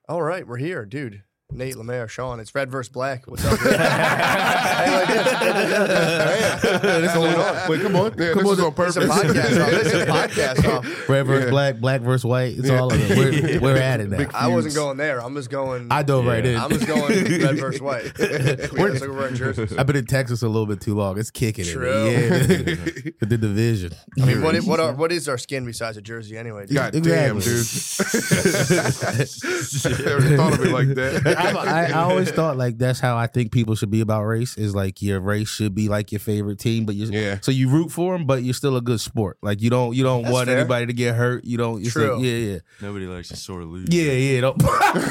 All right, we're here, dude. Nate, Lemaire, Sean. It's Red vs. Black. What's up? Hey, like this. Wait, come on. Yeah, this is on purpose. It's a podcast off. This is a podcast off. Red versus black, black versus white. It's all of it. We're at it now. I wasn't going there. I'm just going. I dove right in. I'm just going red versus white. We're wearing jerseys. I've been in Texas a little bit too long. It's kicking True. it. Yeah. The division. I mean, what is our skin besides a jersey anyway? Dude? God damn, dude. Never thought of it like that. I always thought like that's how I think people should be about race. Is like your race should be like your favorite team, but so you root for them, but you're still a good sport. Like you don't That's want fair. anybody to get hurt. You don't. It's True. Like, yeah. Nobody likes a sore loser. Yeah. Don't.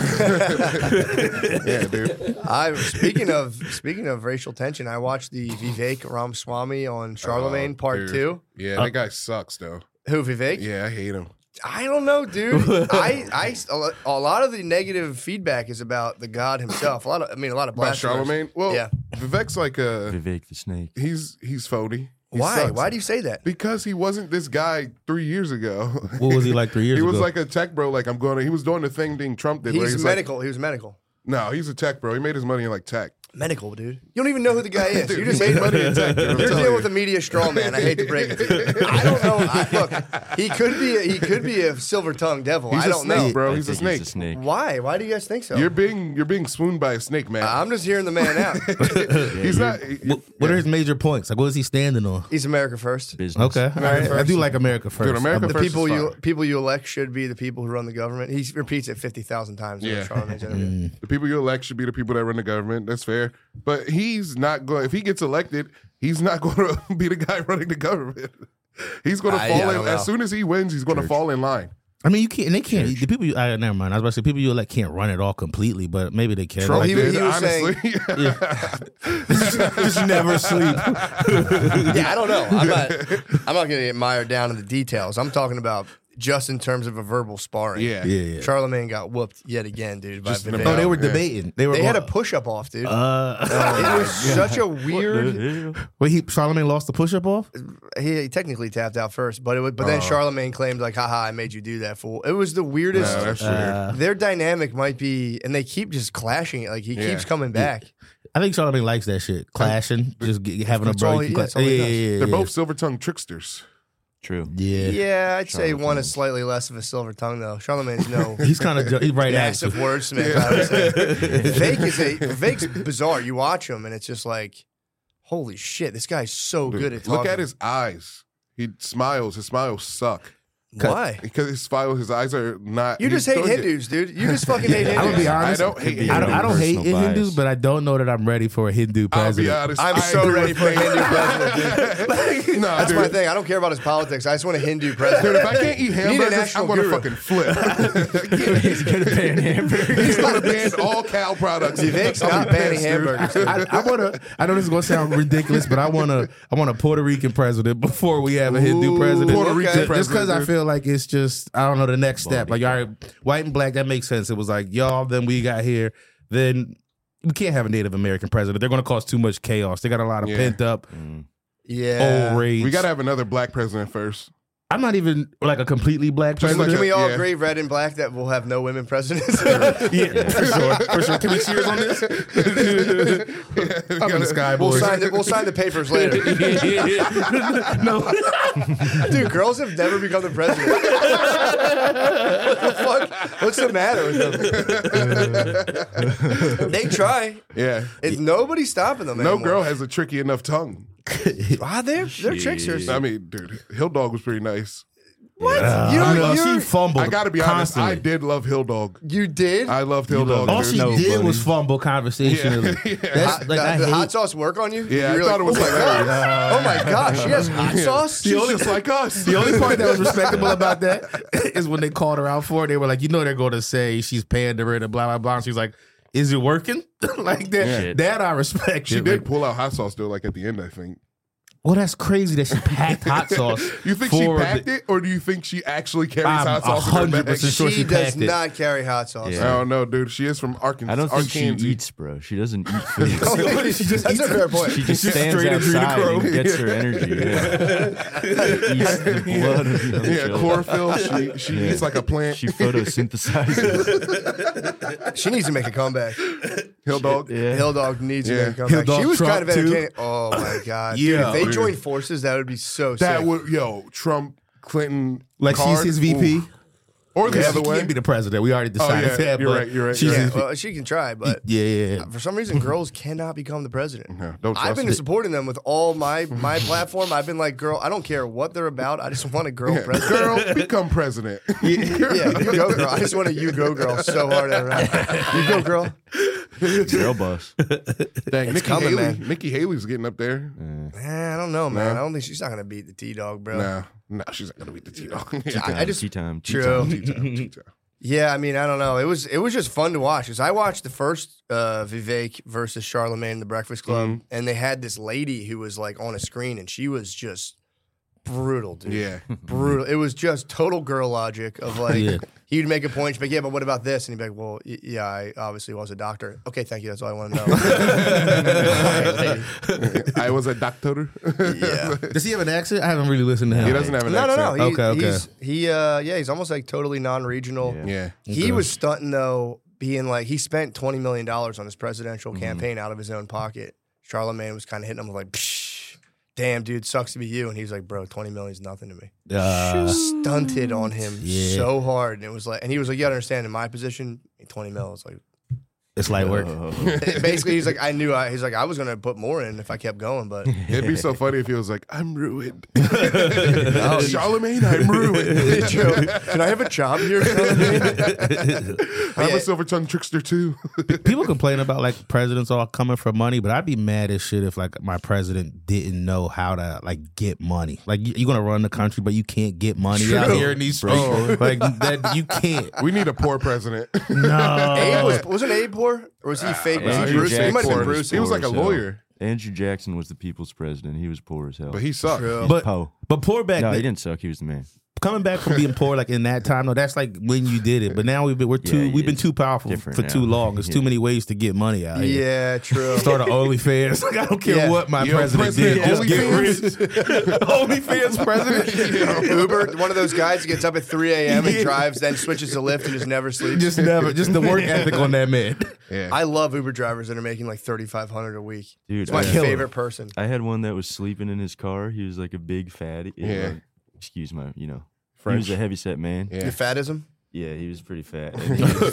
Yeah, dude. Speaking of racial tension, I watched the Vivek Ramaswamy on Charlemagne Part dude. 2. Yeah, that guy sucks, though. Who, Vivek? Yeah, I hate him. I don't know, dude. A lot of the negative feedback is about the god himself. A lot of About blasphemers. Charlemagne? Well, Yeah. Vivek's like Vivek the snake. he's phony. He Why? sucks. Why do you say that? Because he wasn't this guy 3 years ago. What was he like 3 years He ago? was like a tech bro. Like he was doing the thing Trump did. where He's he's medical. He was medical. No, he's a tech bro. He made his money in like tech. Medical, dude. You don't even know who the guy is. Dude, You just he made hate money in tech. Dude, I'm You're telling dealing you. with a media straw man. I hate to break it to you. I don't know. Look, he could be a silver tongued devil. He's I a don't snake, know. bro. I He's a think snake. He's a snake. Why? Why do you guys think so? You're being swooned by a snake, man. I'm just hearing the man out. He's not. What are his major points? Like, what is he standing on? He's America first. Business. Okay, all right. I do like America first. Dude, America The first. people you elect should be the people who run the government. He repeats it 50,000 times. in Yeah. Charlemagne's interview. The people you elect should be the people that run the government. That's fair. But he's not going. If he gets elected, he's not going to be the guy running the government. He's going to I fall don't in. know. As soon as he wins, he's going to fall in line. I mean, you can't. And they can't. The people. Never mind. I was about to say people you elect can't run it all completely, but maybe they can. Trump Like, he did, was honestly. just never sleep. Yeah, I don't know. I'm not going to get mired down in the details. I'm talking about just in terms of a verbal sparring. Yeah. Charlemagne got whooped yet again, dude. By Just in the Vivek. mouth. Oh, they were Yeah. debating. They They had a going- push-up off, dude. it was such a weird. Wait, Charlemagne lost the push-up off? He technically tapped out first, but then Charlemagne claimed like, "Haha, I made you do that, fool." It was the weirdest. No, that's weird. Their dynamic might be, and they keep just clashing it. Like he keeps coming back. I think Charlemagne likes that shit. Clashing, just having a That's all break. he- that's all he does. They're both silver-tongued tricksters. True. Yeah. Yeah, I'd say one is slightly less of a silver tongue though. Charlemagne's no. He's kind of he's right at Massive you. wordsmith. I would say. Vivek's bizarre. You watch him, and it's just like, holy shit, this guy's so good at talking. Look at his eyes. He smiles. His smiles suck. Why? Because his eyes are not. You just hate Hindus, dude. You just fucking hate Hindus. I'm gonna be I honest. don't hate I don't hate Personal bias. Hindus, but I don't know that I'm ready for a Hindu I'll be president. honest. I'm I so agree ready with for a Nate. Hindu president, dude. No, That's dude. my thing. I don't care about his politics. I just want a Hindu president. Dude, if I can't eat You need a hamburgers, national I'm gonna guru. fucking flip. He's gonna ban hamburgers. He's gonna ban all cow products. Vivek's I'll not be banning pissed, dude. hamburgers. dude. I know this is gonna sound ridiculous, but I want a Puerto Rican president before we have a Hindu Ooh, president. Puerto Rican Just president, because I dude. feel like it's just I don't know the next step. Like all right, white and black, that makes sense. It was like y'all, then we got here, then we can't have a Native American president. They're gonna cause too much chaos. They got a lot of Yeah. pent up Yeah. old rage. We gotta have another black president first. I'm not even like a completely black Just president. Can we all Yeah. agree, red and black, that we'll have no women presidents? Yeah, for sure. Can we cheers on this? I'm in the sky, We'll boys. sign the papers later. No, Dude, girls have never become the president. What the fuck? What's the matter with them? They try. Yeah. Nobody's stopping them No anymore. girl has a tricky enough tongue. They're tricksters. I mean, dude, Hill Dog was pretty nice. What? she fumbled. I gotta be honest, constantly. I did love Hill Dog. You did? I loved Hill Dog. All dude. she No, did buddy. was fumble conversationally. Yeah. That's like I the hate. hot sauce work on you? Yeah, You're I thought it was oh my hilarious. God. Oh my gosh, she has hot sauce? She's just like us. The only part that was respectable about that is when they called her out for it. They were like, you know, they're going to say she's pandering and blah blah blah. And she's like, is it working? Like that? Yeah. That I respect. She did pull out hot sauce though, like at the end, I think. Well, that's crazy that she packed hot sauce. You think she for packed the- it, or do you think she actually carries I'm hot sauce in her 100% bag? sure She she does packed it. not carry hot sauce. Yeah. I don't know, dude. She is from Arkansas. I don't think she Arkansas. eats, bro. She doesn't eat food. That's a fair point. She just Just stands straight outside adrenochrome. and gets her energy. Yeah. Eats the blood of the other Yeah, children. chlorophyll. She Yeah. eats like a plant. She photosynthesizes. She needs to make a comeback. Hill dog. Yeah. Hill Dog needs to Yeah. make a comeback. Hill Dog She was Trump, kind of too. entertaining. Oh my god! Yeah. Dude, if they Dude. joined forces, that would be so That sick. would Trump, Clinton, Like card, she's his VP. ooh. Or the Yeah, other she way. can't be the president. We already decided yeah, that. you're but right, you're right, She's you're Yeah, his well, she can try, but yeah. for some reason, girls cannot become the president. No, don't I've trust been it. supporting them with all my platform. I've been like, girl, I don't care what they're about. I just want a girl Yeah, president. girl, become president. Yeah, you go, girl. I just want a you go, girl, so hard around. You go, girl. Girl boss. Dang, Nikki coming, Haley. man. Nikki Haley's getting up there. Man, I don't know, man. No. I don't think she's not gonna beat the T-Dog, bro. No, she's not gonna beat the T-Dog. I just tea time. true. T-time. Yeah, I mean, I don't know. It was just fun to watch because I watched the first Vivek versus Charlemagne in the Breakfast Club, and they had this lady who was like on a screen, and she was just brutal, dude. Yeah. Brutal. It was just total girl logic of like Yeah. he'd make a point, she'd be like, yeah, but what about this? And he'd be like, well, yeah, I obviously was a doctor. Okay, thank you. That's all I want to know. I was a doctor. Yeah. Does he have an accent? I haven't really listened to him. He doesn't have an No. accent. Okay. He's almost like totally non-regional. Yeah. Yeah. He was stunting though, being like he spent $20 million on his presidential campaign out of his own pocket. Charlemagne was kind of hitting him with like, Psh, damn, dude, sucks to be you. And he was like, bro, 20 million is nothing to me. Stunted on him Yeah. so hard. And it was like, and he was like, you gotta understand, in my position, 20 mil is like, It's light work. basically, he's like, he's like, I was gonna put more in if I kept going, but It'd be so funny if he was like, I'm ruined. Charlemagne, I'm ruined. True. Can I have a job here, Charlemagne? I'm a silver tongue trickster too. People complain about like presidents all coming for money, but I'd be mad as shit if like my president didn't know how to like get money. Like you're gonna run the country, but you can't get money out here in these streets. Like that, you can't. We need a poor president. No. Abe wasn't Abe poor? Or was he fake? Was he Andrew Bruce? He might have been Jackson Bruce. He was like a poor as hell. lawyer, Andrew Jackson was the people's president. He was poor as hell. but he sucked. True. But Poe. but poor back No, he then, didn't suck. He was the man. coming back from being poor like in that time, though, that's like when you did it. But now we've been it's too powerful different for now. too long. There's too many ways to get money out here. Yeah, true. Start an OnlyFans. Like, I don't care Yeah. what my Yo, president did. Just President get rich. OnlyFans president. Uber, one of those guys who gets up at 3 a.m. and drives, then switches to Lyft and just never sleeps. Just the work ethic on that man. Yeah. I love Uber drivers that are making like $3,500 a week. Dude, It's my Killer. favorite person. I had one that was sleeping in his car. He was like a big fatty. Yeah. Excuse my, French. He was a heavyset man. Yeah. You fatism? Yeah, he was pretty fat. And he, was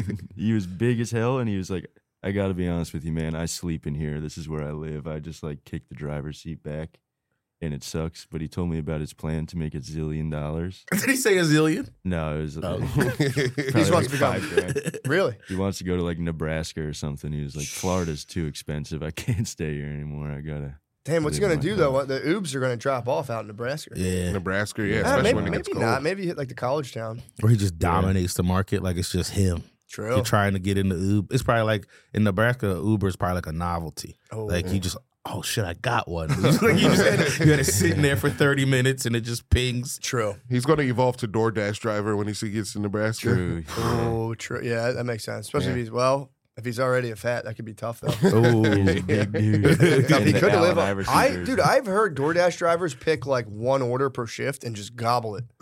he was big as hell, and he was like, I got to be honest with you, man. I sleep in here. This is where I live. I just like kick the driver's seat back, and it sucks. But he told me about his plan to make $1 zillion. Did he say a zillion? No, it was He probably just wants to become. $5,000. Really? He wants to go to like Nebraska or something. He was like, Florida's too expensive. I can't stay here anymore. I gotta. Damn, what's he Live going to my do, though? life. What, the Ubs are going to drop off out in Nebraska. Yeah. Nebraska, yeah, Ah, especially maybe when it gets maybe cold. not. Maybe hit like the college town. Or he just dominates the market like it's just him. True. You're trying to get into Uber. It's probably like in Nebraska, Uber is probably like a novelty. Oh. Like you just, oh shit, I got one. Like you had it sitting there for 30 minutes and it just pings. True. He's going to evolve to DoorDash driver when he gets to Nebraska. True. Oh, true. Yeah, that makes sense. Especially if he's already a fat, that could be tough though. Oh, He's a big dude. He And the could live. Allen Iverson jersey. Dude, I've heard DoorDash drivers pick like one order per shift and just gobble it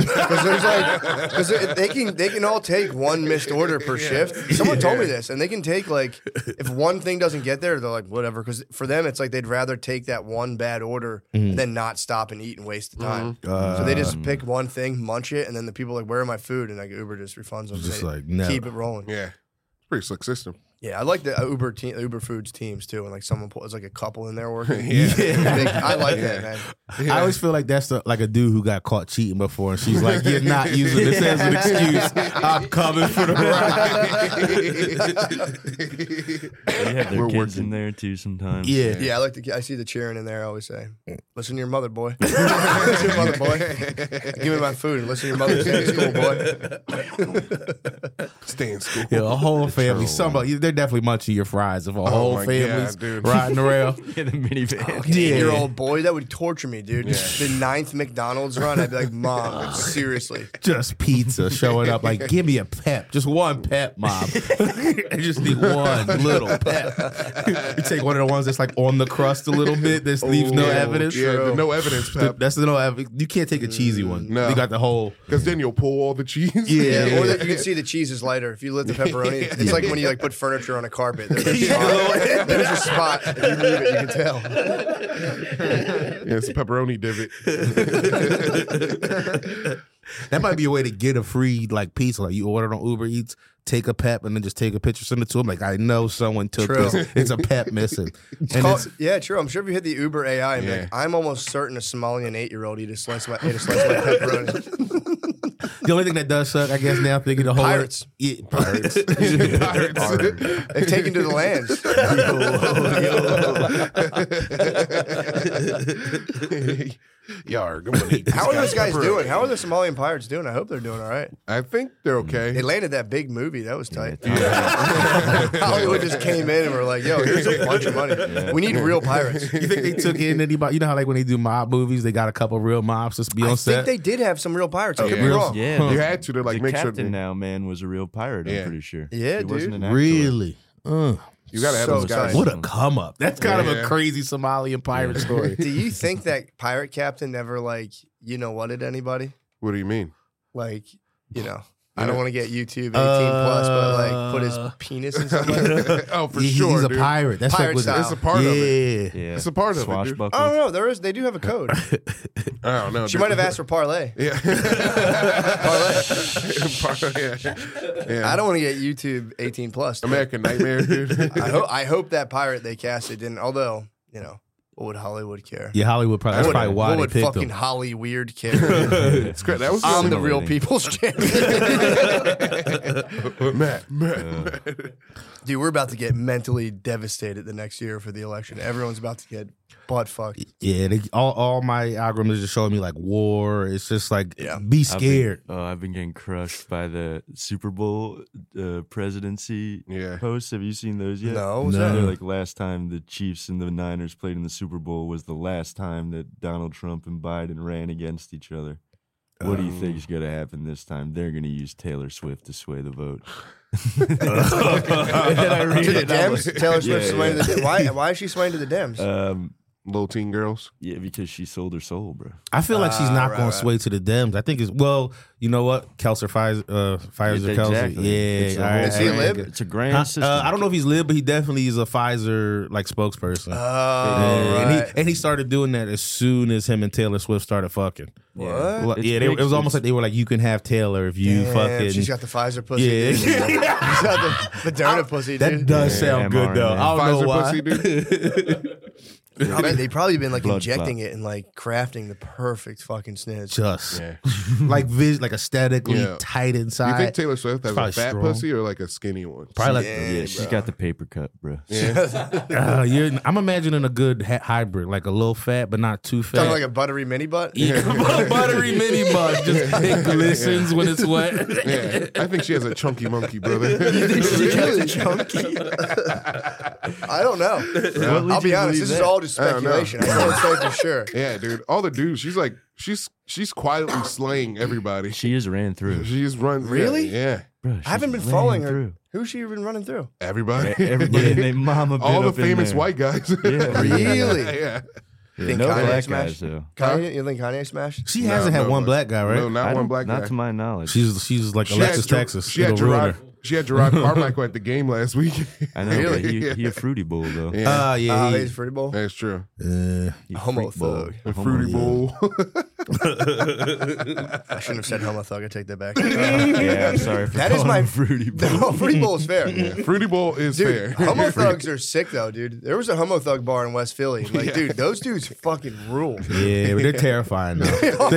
because they can all take one missed order per shift. Someone told me this, and they can take like if one thing doesn't get there, they're like whatever. Because for them, it's like they'd rather take that one bad order than not stop and eat and waste the time. So they just pick one thing, munch it, and then the people are like, "Where are my food?" And like Uber just refunds them. Just They like, never. keep it rolling. Yeah. Pretty slick system. Yeah, I like the Uber Foods teams too, and like someone pulls like a couple in there working. Yeah. I like that, man. I always feel like that's like a dude who got caught cheating before, and she's like, "You're not using this as an excuse. I'm coming for the ride." They have their We're kids working. in there too sometimes. Yeah. Yeah, I see the cheering in there. I always say, "Listen to your mother, boy. Listen to your mother, boy. Give me my food and listen to your mother. Stay in school, boy." Stay in school. Yeah, a whole family. Somebody, they're definitely munching your fries if a whole my family's God, dude. riding around. Yeah, the minivan. Yeah. 8-year-old boy, that would torture me, dude. The 9th McDonald's run, I'd be like, Mom, like, seriously. Just pizza showing up like, give me a pep. Just one pep, Mom. I just need one little pep. You take one of the ones that's like on the crust a little bit that leaves no evidence. Yeah, the no evidence pep. That's the no evidence. You can't take a cheesy one. No. You got the whole. Because then you'll pull all the cheese. Yeah, or that you can see the cheese is lighter. If you lit the pepperoni, it's like when you like put furniture on a carpet. There's a spot. If you move it, you can tell. Yeah, it's a pepperoni divot. That might be a way to get a free like pizza. Like you order on Uber Eats, take a pep, and then just take a picture, send it to them. Like I know someone took True. this. It's a pep missing. Yeah, true. I'm sure if you hit the Uber AI, and be like, I'm almost certain a Somalian 8-year-old ate a slice of my pepperoni. The only thing that does suck, I guess, now thinking the whole Pirates. Yeah, Pirates. They've taken to the lands. Yarg, I'm gonna eat this How are those guy's guys doing? How are the Somalian pirates doing? I hope they're doing all right. I think they're okay. They landed that big movie. That was tight. Yeah. Hollywood just came in and were like, yo, here's a bunch of money. We need real pirates. You think they took in anybody? You know how like when they do mob movies, they got a couple real mobs to be on I set. think they did have some real pirates. I could be yeah. wrong. Yeah, You had to like the make sure. captain now, man, was a real pirate. I'm Yeah. pretty sure. Yeah, He wasn't dude. an actor. Really? You gotta have So those guys. tight. What a come up. That's kind of Yeah. a crazy Somalian pirate story. Do you think that pirate captain never like, you know what, at anybody? What do you mean? Like, you know, I don't want to get YouTube 18 plus, but like put his penis in somebody. Oh, for Yeah, sure, he's a dude. pirate. That's Pirate like with style. It's a part of it. Yeah. Yeah, It's a part of it, dude. Swashbuckler. I don't know. They do have a code. I don't know. She dude. might have asked for parlay. Yeah. Yeah. I don't want to get YouTube 18 plus. dude. American Nightmare, dude. I hope that pirate they casted didn't. Although, you know, what would Hollywood care? Yeah, Hollywood probably. That's probably why what they would picked fucking him. Holly Weird care? It's great. That was the I'm only the real Stimulating. people's champion. Matt. Dude, we're about to get mentally devastated the next year for the election. Everyone's about to get butt fucked. Yeah, all my algorithms just showing me like war. It's just like Yeah. be scared. I've been getting crushed by the Super Bowl presidency Yeah. posts. Have you seen those yet? No, what's No. that? They're like last time the Chiefs and the Niners played in the Super Bowl was the last time that Donald Trump and Biden ran against each other. What do you think is going to happen this time? They're going to use Taylor Swift to sway the vote. To the Dems? Taylor Swift Yeah, swaying yeah. to the Why is she swaying to the Dems? Little teen girls. Yeah, because she sold her soul, bro. I feel like she's not right, going right. to sway to the Dems. I think it's you know what? Kelser fires Yeah, Kelser. exactly. Yeah, It's a all right, Is he all right, lib? good. It's a grand system. I don't know if he's lib, but he definitely is a Pfizer like spokesperson. Oh, Yeah, right. and he started doing that as soon as him and Taylor Swift started fucking. What? Well, It's yeah, big. it was almost like they were like, you can have Taylor if you Damn, fucking. she's got the Pfizer pussy. Yeah. Dude. She's got the Moderna pussy, that dude. does sound good though. mRNA. I don't know Pfizer why. pussy, dude. They probably been like Blood injecting it and like crafting the perfect fucking snitch. Just Yeah. like like aesthetically Yeah. tight You inside. think Taylor Swift has a probably fat strong. pussy or like a skinny one? Probably like Yeah, she's got the paper cut, bro. I'm imagining a good hybrid, like a little fat but not too fat. Talking like a buttery mini butt. Yeah, buttery mini butt. Just it glistens when it's wet. Yeah. I think she has a chunky monkey, brother. Really chunky. I don't know. What leads I'll be you to honest. believe This is that? all just I don't know. speculation. I can't say for sure. Yeah, dude. All the dudes, she's quietly slaying everybody. She is ran through. She's run Really? Yeah. Bro, I haven't been she's following laying her. through. Who's she been running through? Everybody. Everybody and their mama been All the up in famous there. white guys. Yeah. Really? Yeah. You think no Kanye black smashed? guys though. Kanye, you think Kanye smashed? She hasn't had one black guy, right? No, not one black Not guy. to my knowledge. She's like She had Alexis Ger- Texas. She had It'll ruin her. Gerard Carmichael at the game last week. I know, Really? but he a fruity bull though. Yeah. Yeah, He's Fruity Bowl. That's true. He a Homo freak bull. thug. A fruity bowl. I shouldn't have said homo thug. I take that back. Yeah, I'm sorry for That is calling my him fruity bull. No, Fruity Bowl is fair. Fruity bowl is Dude, fair. homo thugs are sick though, dude. There was a homo thug bar in West Philly. Like, dude, those dudes fucking rule. Yeah, but they're terrifying now.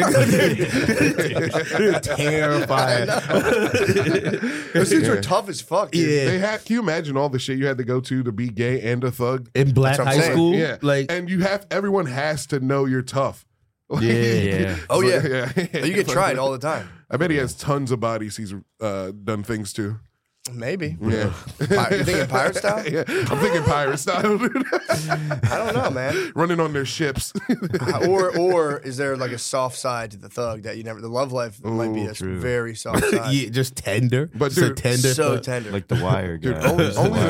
They're terrifying. Those dudes are tough as fuck, dude. Yeah. Can you imagine all the shit you had to go to be gay and a thug? In black That's what I'm high saying. school, Yeah. like and everyone has to know you're tough. Like, Yeah. Oh yeah. yeah. You get tried all the time. I bet he has tons of bodies he's done things to. Maybe. Yeah. You thinking pirate style? Yeah, I'm thinking pirate style, dude. I don't know, man. Running on their ships. Or is there like a soft side to the thug that you never? The love life might be a true. very soft side. Yeah, just tender. But Just a dude, tender. So thug. tender. Like the Wire guy. only-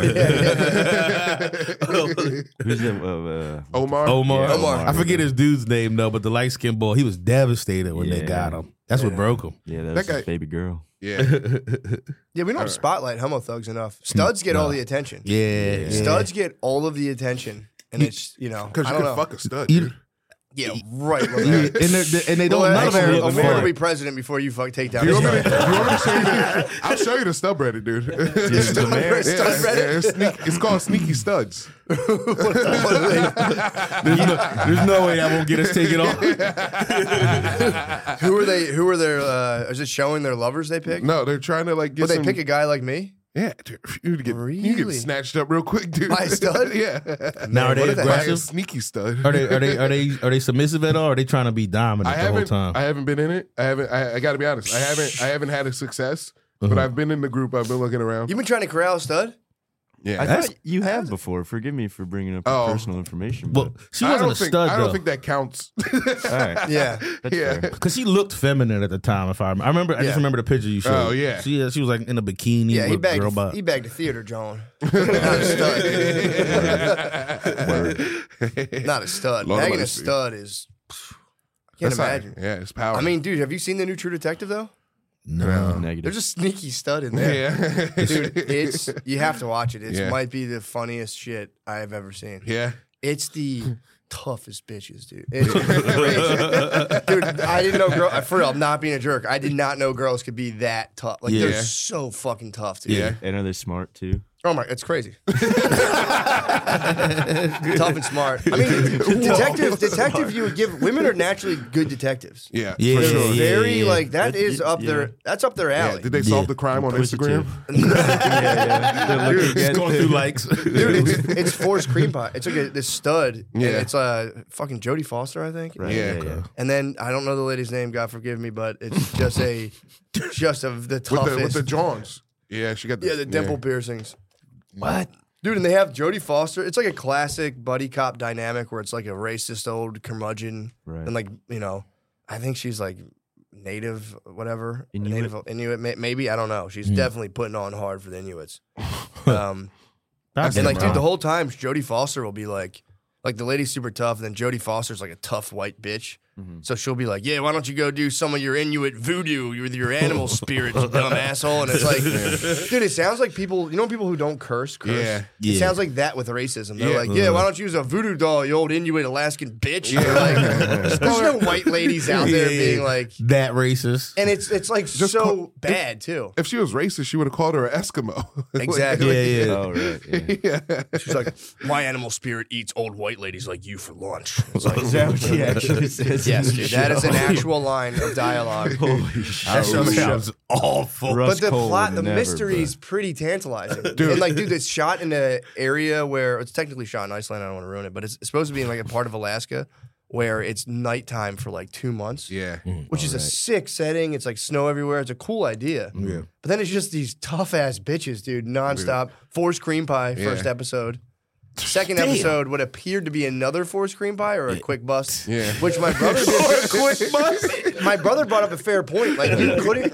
Who's that? Omar. Omar. Yeah, Omar. I forget his dude's name though, but the light skinned boy, he was devastated when they Yeah. got him. That's what broke him. Yeah, that That was guy- his baby girl. Yeah. Yeah, we don't spotlight homo thugs enough. Studs get all the attention. Yeah. Studs get all of the attention, and it's I Because you don't can know. fuck a stud, You- dude. Yeah, right. Yeah, and they don't. None of them look America will fun. be president before you take down. Do you the want me to, stud. do you want me to show you the, I'll show you the subreddit, dude. Stud Reddit? It's called Sneaky Studs. There's no way that won't get us taken off. Who are they? Who are their? Is it showing their lovers they pick? No, they're trying to like get Would they some, pick a guy like me? Yeah, dude, you get Really? snatched up real quick, dude. By a stud? Yeah. Now are what they if they- By a aggressive? sneaky stud. Are they submissive at all? Or are they trying to be dominant the whole time? I haven't been in it. I got to be honest. I haven't had a success. But I've been in the group. I've been looking around. You've been trying to corral a stud? Yeah. I That's- thought you have before. Forgive me for bringing up Oh. personal information. Well, But, she wasn't a stud I don't though, think that counts. all right. Yeah. That's Yeah. fair. because she looked feminine at the time. If I remember, I Yeah. just remember the picture you showed. Oh, yeah. she was like in a bikini. Yeah, with girl butt. he bagged a theater, John. Not a stud. Not a stud. Lord of Bagging a mercy. stud is. I can't That's not- imagine. Yeah, it's power. I mean, dude, have you seen the new True Detective though? No, Negative. There's a sneaky stud in there. yeah. Dude, it's you have to watch it. It Yeah. might be the funniest shit I have ever seen. Yeah. It's the toughest bitches, dude. It's crazy. Dude, I didn't know for real, I'm not being a jerk. I did not know girls could be that tough. Like Yeah. they're so fucking tough, dude. Yeah. And are they smart too? Oh my, it's crazy. Tough and smart. I mean, detective. You would give women are naturally good detectives. Yeah. Yeah. For sure. Very yeah. like that is up yeah. their. That's up their Yeah. alley. Did they solve Yeah. the crime on Inquisitive. Instagram? They're looking just at going it. through likes. Dude, it's Forrest Cream Pie. It's like this stud. Yeah. And it's fucking Jodie Foster, I think. Right, Yeah. And then I don't know the lady's name. God forgive me, but it's just the toughest. With the Johns. Yeah, she got the the dimple piercings. What? Dude, and they have Jodie Foster. It's like a classic buddy cop dynamic where it's like a racist old curmudgeon. Right. And like, I think she's like native, whatever. Inuit? Native Inuit, maybe. I don't know. She's definitely putting on hard for the Inuits. And like, dude, the whole time Jodie Foster will be like the lady's super tough, and then Jodie Foster's like a tough white bitch. So she'll be like, yeah, why don't you go do some of your Inuit voodoo with your animal spirits, you dumb asshole? And it's like, dude, it sounds like people, people who don't curse. Yeah. It Yeah. sounds like that with racism. They're Yeah. like, yeah, why don't you use a voodoo doll, you old Inuit Alaskan bitch? Yeah. Like, there's no white ladies out there Yeah. being like, that racist. and it's like so bad too. If she was racist, she would have called her an Eskimo. Exactly. Yeah, yeah. Oh, right. Yeah. She's like, my animal spirit eats old white ladies like you for lunch. It's like, Is that what she actually says? yes, in the dude, that is show? an actual line of dialogue. Holy shit. That show sounds awful. Russ But the Cole plot, would the never, mystery is bro. pretty tantalizing. And like, dude, it's shot in an area where it's technically shot in Iceland. I don't want to ruin it, but it's supposed to be in like a part of Alaska where it's nighttime for like 2 months. Yeah. Which is a sick setting. It's like snow everywhere. It's a cool idea. Yeah. But then it's just these tough ass bitches, dude, nonstop. Forced cream pie, first Yeah. episode. Second episode, what appeared to be another forced cream pie or a quick bust. Yeah. Which my brother did. Quick bust? My brother brought up a fair point. Like you couldn't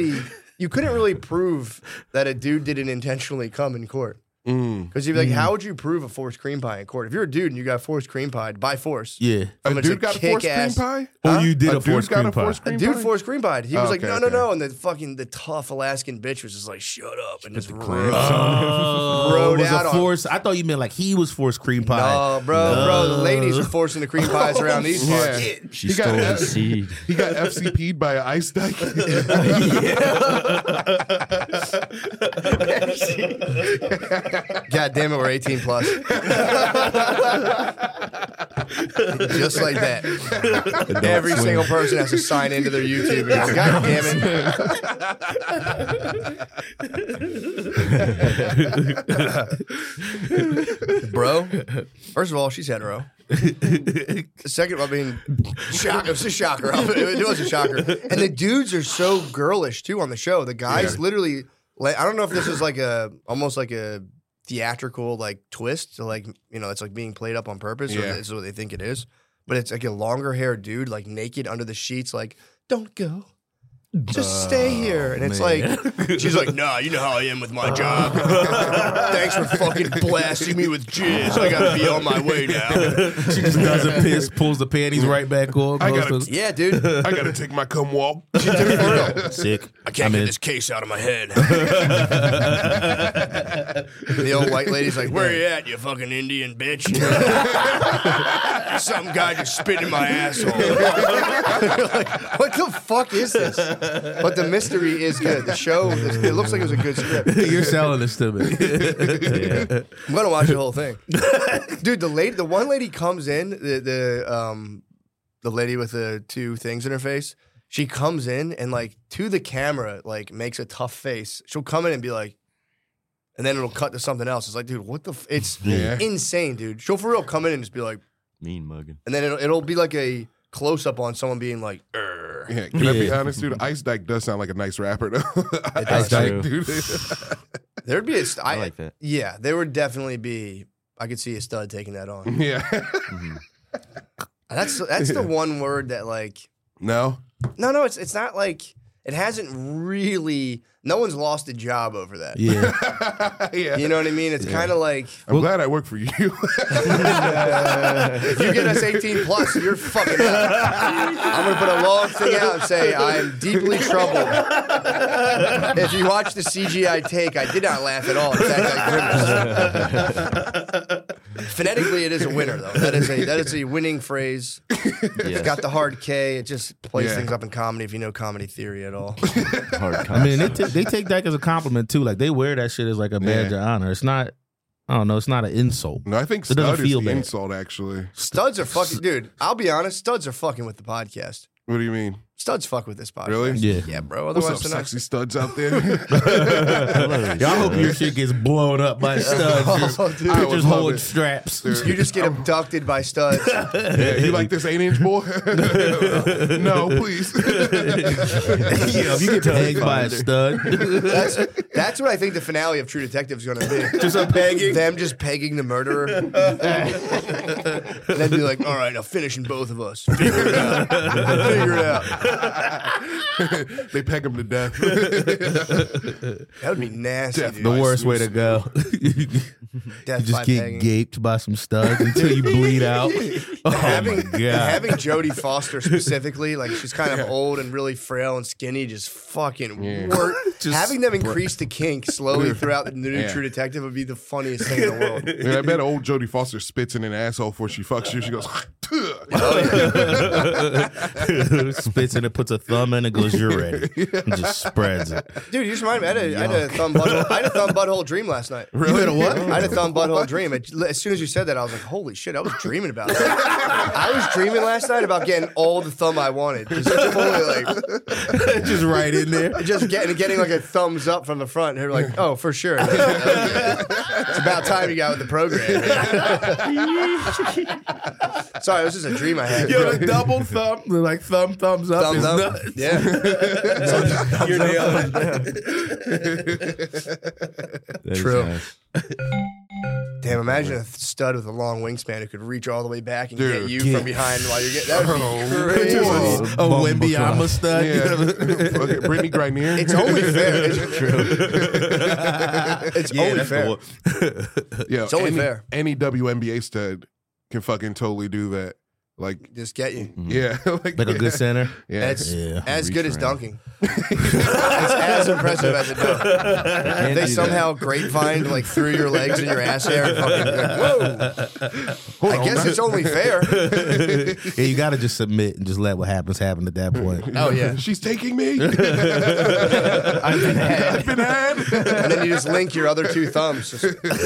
really prove that a dude didn't intentionally come in court. Because you'd be like, how would you prove a forced cream pie in court? If you're a dude and you got forced cream pie by force, Yeah. from A dude got a forced cream kick-ass- pie? Or you did A a dude forced got cream a pie. forced A cream dude pie? forced cream pie. He was like, okay, no, okay. and the tough Alaskan bitch was just like, shut up, and just rode Oh, was out a on. force. I thought you meant like he was forced cream pie. No, bro, the ladies are forcing the cream pies around these parts. Yeah. She He got stole that- the seed. He got FCP'd by an ice dyke. God damn it, we're 18 plus. Just like that. Every single person has to sign into their YouTube and go, God damn it. Bro, first of all, she's hetero. Second, I mean, it was a shocker. It was a shocker. And the dudes are so girlish, too, on the show. The guys literally Like, I don't know if this is like almost like a theatrical like twist. So like, it's like being played up on purpose, or Yeah. this is what they think it is. But it's like a longer haired dude, like naked under the sheets, like, don't go. Just stay here. And it's like, she's like, nah, you know how I am with my job. Thanks for fucking blasting me with jizz. I gotta be on my way now. She just doesn't piss, pulls the panties right back on. Yeah, dude. I gotta take my cum walk. Sick. I can't get this case out of my head. The old white lady's like, where you at, you fucking Indian bitch? Some guy just spit in my asshole. Like, what the fuck is this? But the mystery is good. The show, it looks like it was a good script. You're selling this to me. I'm gonna watch the whole thing, dude. The one lady comes in, the lady with the two things in her face. She comes in and like to the camera, like makes a tough face. She'll come in and be like, and then it'll cut to something else. It's like, dude, what the? It's insane, dude. She'll for real come in and just be like, Mean mugging. and then it'll be like a close up on someone being like, Yeah, can I be honest, dude? Ice Dyke does sound like a nice rapper, though. Ice Dyke, dude. There'd be I like that. Yeah, there would definitely be. I could see a stud taking that on. Yeah. That's the one word that like. No. No, it's not like it hasn't really. No one's lost a job over that. Yeah. Yeah. You know what I mean? It's kind of like I'm glad I work for you. if you get us 18 plus, you're fucking up. I'm gonna put a long thing out and say I am deeply troubled. If you watch the CGI take, I did not laugh at all. In fact, I grimaced. Phonetically, it is a winner though. That is a winning phrase. It's got the hard K. It just plays things up in comedy. If you know comedy theory at all. Hard I mean, they take that as a compliment too. Like they wear that shit as like a badge of honor. It's not. I don't know. It's not an insult. No, I think It doesn't stud is feel the bad. insult, actually. Studs are fucking, dude. I'll be honest. Studs are fucking with the podcast. What do you mean? Studs fuck with this podcast. Really? Yeah. Yeah, bro. What's Otherwise, up, they're not. sexy studs out there? Y'all hope your shit gets blown up by studs. Just Oh, dude. I would pictures love holding it. straps. You just get abducted by studs. Yeah, you like this 8-inch boy? No, please. Yeah, if you get pegged by a stud. That's what I think the finale of True Detective is going to be. Just a pegging. Them just pegging the murderer. And then be like, all right, now finishing both of us. Figure it out. Figure it out. They peg him to death. That would be nasty, Death dude. The worst way to go. Death You by just get pegging. gaped by some studs until you bleed out. Oh Having, my god! having Jodie Foster specifically, like she's kind of old and really frail and skinny, just fucking work. Just Having them increase the kink slowly throughout the new True Detective would be the funniest thing in the world. Man, I bet old Jodie Foster spits in an asshole before she fucks you. She goes, Spits in it, puts a thumb in it, goes, "You're ready," and just spreads it. Dude, you just reminded me. I had a thumb butthole dream last night. Really? You had a what? I had a thumb butthole dream. As soon as you said that, I was like, "Holy shit!" I was dreaming about it. I was dreaming last night about getting all the thumb I wanted. Just fully, like, Just right in there. just getting like a thumbs up from the front. And they're like, "Oh, for sure." It's about time you got with the program. Sorry, it was just a dream I had. Yo, the double thumb, like thumbs up. Thumbs is up. nuts. Yeah. You're nailing That is True. nice. Damn, imagine a stud with a long wingspan who could reach all the way back and Dude, get you yeah. from behind while you're getting. That would be crazy. A Wembyama stud. yeah. Okay, Brittany Griner. It's only fair. It's Yeah, only that's fair. the one. Yeah, It's only fair. Any WNBA stud can fucking totally do that. Like, Just get you. yeah. Like a good center. Yeah. That's Yeah. as Reach good as around. dunking. It's as impressive as a dunk. Can't They do somehow grapevined like through your legs and your ass hair and fucking like, whoa. I guess it's only fair. Yeah, you got to just submit and just let what happens happen at that point. Oh yeah. She's taking me. I've been had. I've been had. And then you just link your other two thumbs. Just,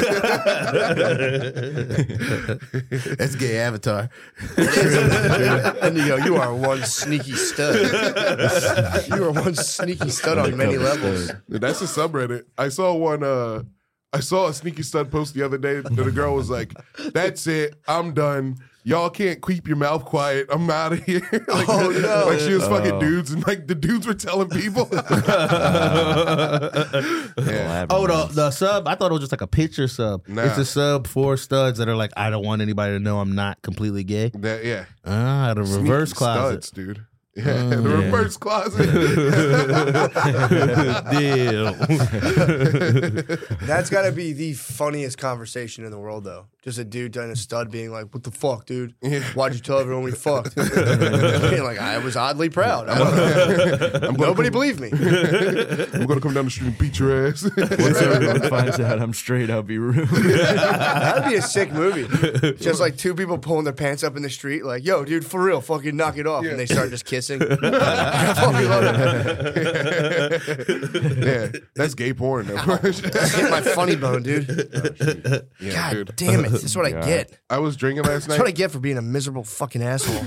That's gay Avatar. and you go, you are one sneaky stud. You are one sneaky stud on many levels. Dude, that's a subreddit. I saw one. I saw a sneaky stud post the other day that a girl was like, "That's it, I'm done. y'all can't keep your mouth quiet. I'm out of here. Like, Oh, no. like she was fucking dudes, and like the dudes were telling people. Yeah. Oh, the sub. I thought it was just like a picture sub. Nah. It's a sub for studs that are like, I don't want anybody to know I'm not completely gay. Yeah. Ah, the reverse Sneaky closet. studs, dude. Yeah, the reverse closet. Deal. That's got to be the funniest conversation in the world, though. Just a dude and a stud being like, "What the fuck, dude? Why'd you tell everyone we fucked?" Being like, I was oddly proud. Nobody believed me. I'm gonna come down the street and beat your ass. Once everyone finds out I'm straight, I'll be ruined. That'd be a sick movie. Just like two people pulling their pants up in the street, like, "Yo, dude, for real, fucking knock it off," and they start just kissing. I fucking love it. Yeah, that's gay porn. Though. Hit my funny bone, dude. Yeah, God dude. damn it! This is what I get. I was drinking last That's what I night. get for being a miserable fucking asshole.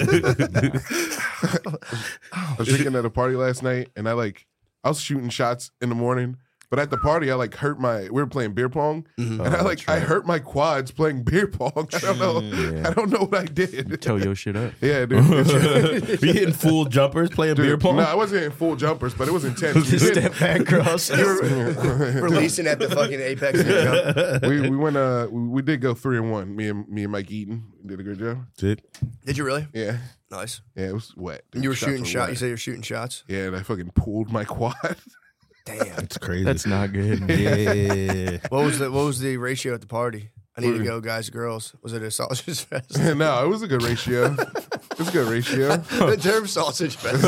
I was drinking at a party last night, and I was shooting shots in the morning. But at the party, I hurt we were playing beer pong, and I hurt my quads playing beer pong. I don't know. I don't know what I did. Toe your shit up. Yeah, dude. You hitting full jumpers playing beer pong? No, I wasn't in full jumpers, but it was intense. We Just did- step back cross. Releasing at the fucking Apex. we went. We did go 3-1. Me and Mike Eaton did a good job. Shit. Did you really? Yeah, Nice. yeah. It was wet. dude. And you were Shots shooting were shots. wet. You said you were shooting shots. Yeah, and I fucking pulled my quad. Damn. It's crazy. That's not good. Yeah. What was the ratio at the party? I need to go, guys, girls. Was it a sausage fest? No, it was a good ratio. It was a good ratio. The term sausage fest.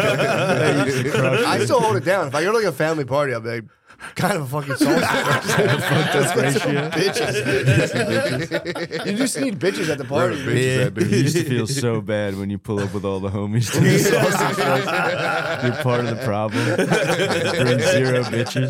I still hold it down. If I go to like a family party, I'll be like, kind of a fucking sausage fest. Bitches. You just need bitches at the party. Bitches that dude. You used to feel so bad when you pull up with all the homies to the sausage fest. You're part of the problem. Bring 0 bitches.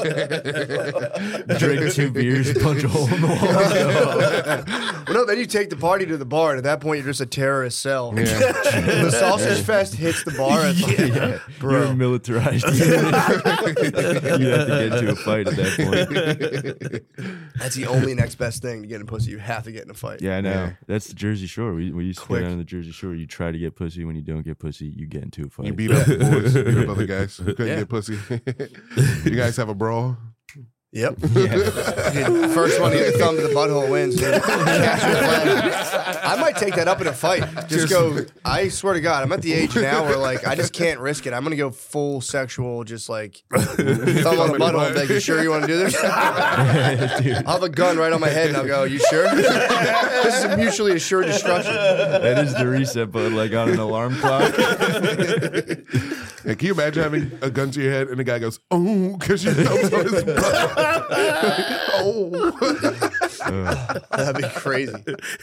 Drink 2 beers, punch a hole in the wall. Well, no, then you take the party to the bar, and at that point, you're just a terrorist cell. Yeah. The sausage fest hits the bar. It's like, You're a bro. militarized unit. You have to get into a fight at that point. That's the only next best thing to getting pussy. You have to get in a fight. Yeah, I know. Yeah. That's the Jersey Shore. We used to Quick. go down to the Jersey Shore. You try to get pussy. When you don't get pussy, you get into a fight. You beat up boys, beat up other guys who couldn't Yeah. get pussy. You guys have a brawl? Yep. First one to get the thumb to the butthole wins, dude. Capture the flag. I might take that up in a fight. Just go. I swear to God, I'm at the age now where like I just can't risk it. I'm gonna go full sexual, just like thumb on the butthole. Like, you sure you want to do this? I'll have a gun right on my head and I'll go. You sure? This is a mutually assured destruction. That is the reset button, like on an alarm clock. Yeah, can you imagine having a gun to your head and the guy goes, "Oh," because your thumb's on his butt. Oh, That'd be crazy.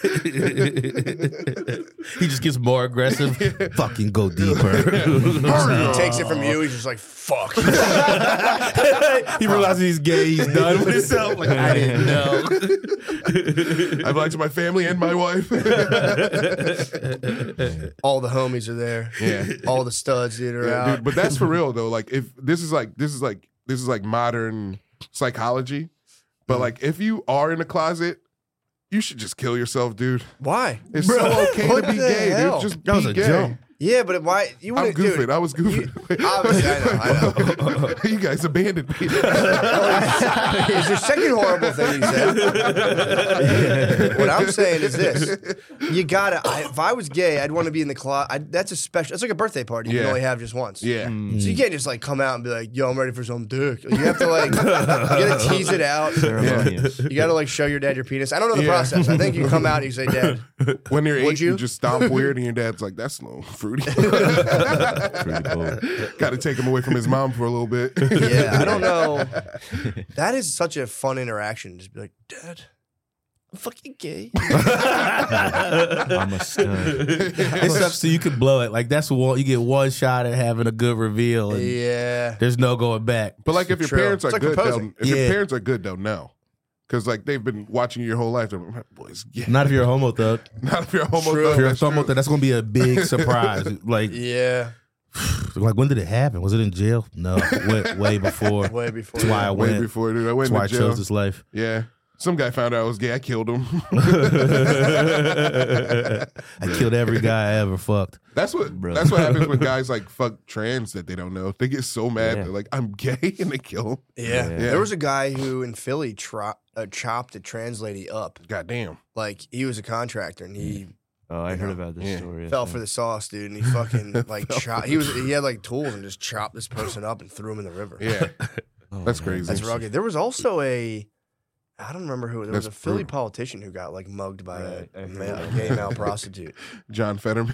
He just gets more aggressive. Fucking go deeper. He takes it from you. He's just like, fuck. He realizes he's gay. He's done with himself. Like, I didn't know. I've lied to my family and my wife. All the homies are there. Yeah. All the studs, dude, are out. Dude, but that's for real though. Like, if this is like modern psychology. But like, if you are in a closet, you should just kill yourself, dude. Why? It's so okay what to be the gay, hell? dude. Just That was be a gay. joke. Yeah, but why? You I'm wouldn't, goofing. dude. I was goofing. Obviously, I know. You guys abandoned me. Is your second horrible thing you said? What I'm saying is this: you gotta. If I was gay, I'd want to be in the closet. That's a special. It's like a birthday party. You Yeah. can only have just once. Yeah. So you can't just like come out and be like, "Yo, I'm ready for some dick." You have to like, you gotta tease it out. Ceremonious. You gotta like show your dad your penis. I don't know the Yeah. process. I think you come out and you say, "Dad." When you're Would 8, you? you just stomp weird, and your dad's like, "That's a little fruity." Pretty bold. Got to take him away from his mom for a little bit. Yeah, I don't know. That is such a fun interaction. Just be like, Dad, I'm fucking gay. I'm a stud. It's up so you can blow it. Like that's one. You get one shot at having a good reveal, and Yeah. there's no going back. But like, if your True. parents It's are like good, proposing. if your Yeah. parents are good, they'll know. Because like they've been watching you your whole life. They're like, boys, yeah. Not if you're a homo thug. Not if you're a homo. True. thug, If you're a that's homo true. thug, that's gonna be a big surprise. Like, Yeah. like when did it happen? Was it in jail? No, way before. Way before. That's why I Way went. before, dude. I That's went why I to jail. chose this life. Yeah. Some guy found out I was gay. I killed him. I killed every guy I ever fucked. That's what Bro. happens when guys like fuck trans that they don't know. They get so mad. Yeah. They're like, I'm gay, and they kill him. Yeah. Yeah. There was a guy who in Philly chopped a trans lady up. Goddamn. Like he was a contractor and he Oh, I heard about this Yeah. story. I fell think. for the sauce, dude, and he fucking like chopped. He had like tools and just chopped this person up and threw him in the river. Yeah. Oh, That's man. crazy. That's rugged. There was also I don't remember who. There was That's a Philly brutal. politician who got like mugged by Right, I a heard gay male prostitute. John Fetterman.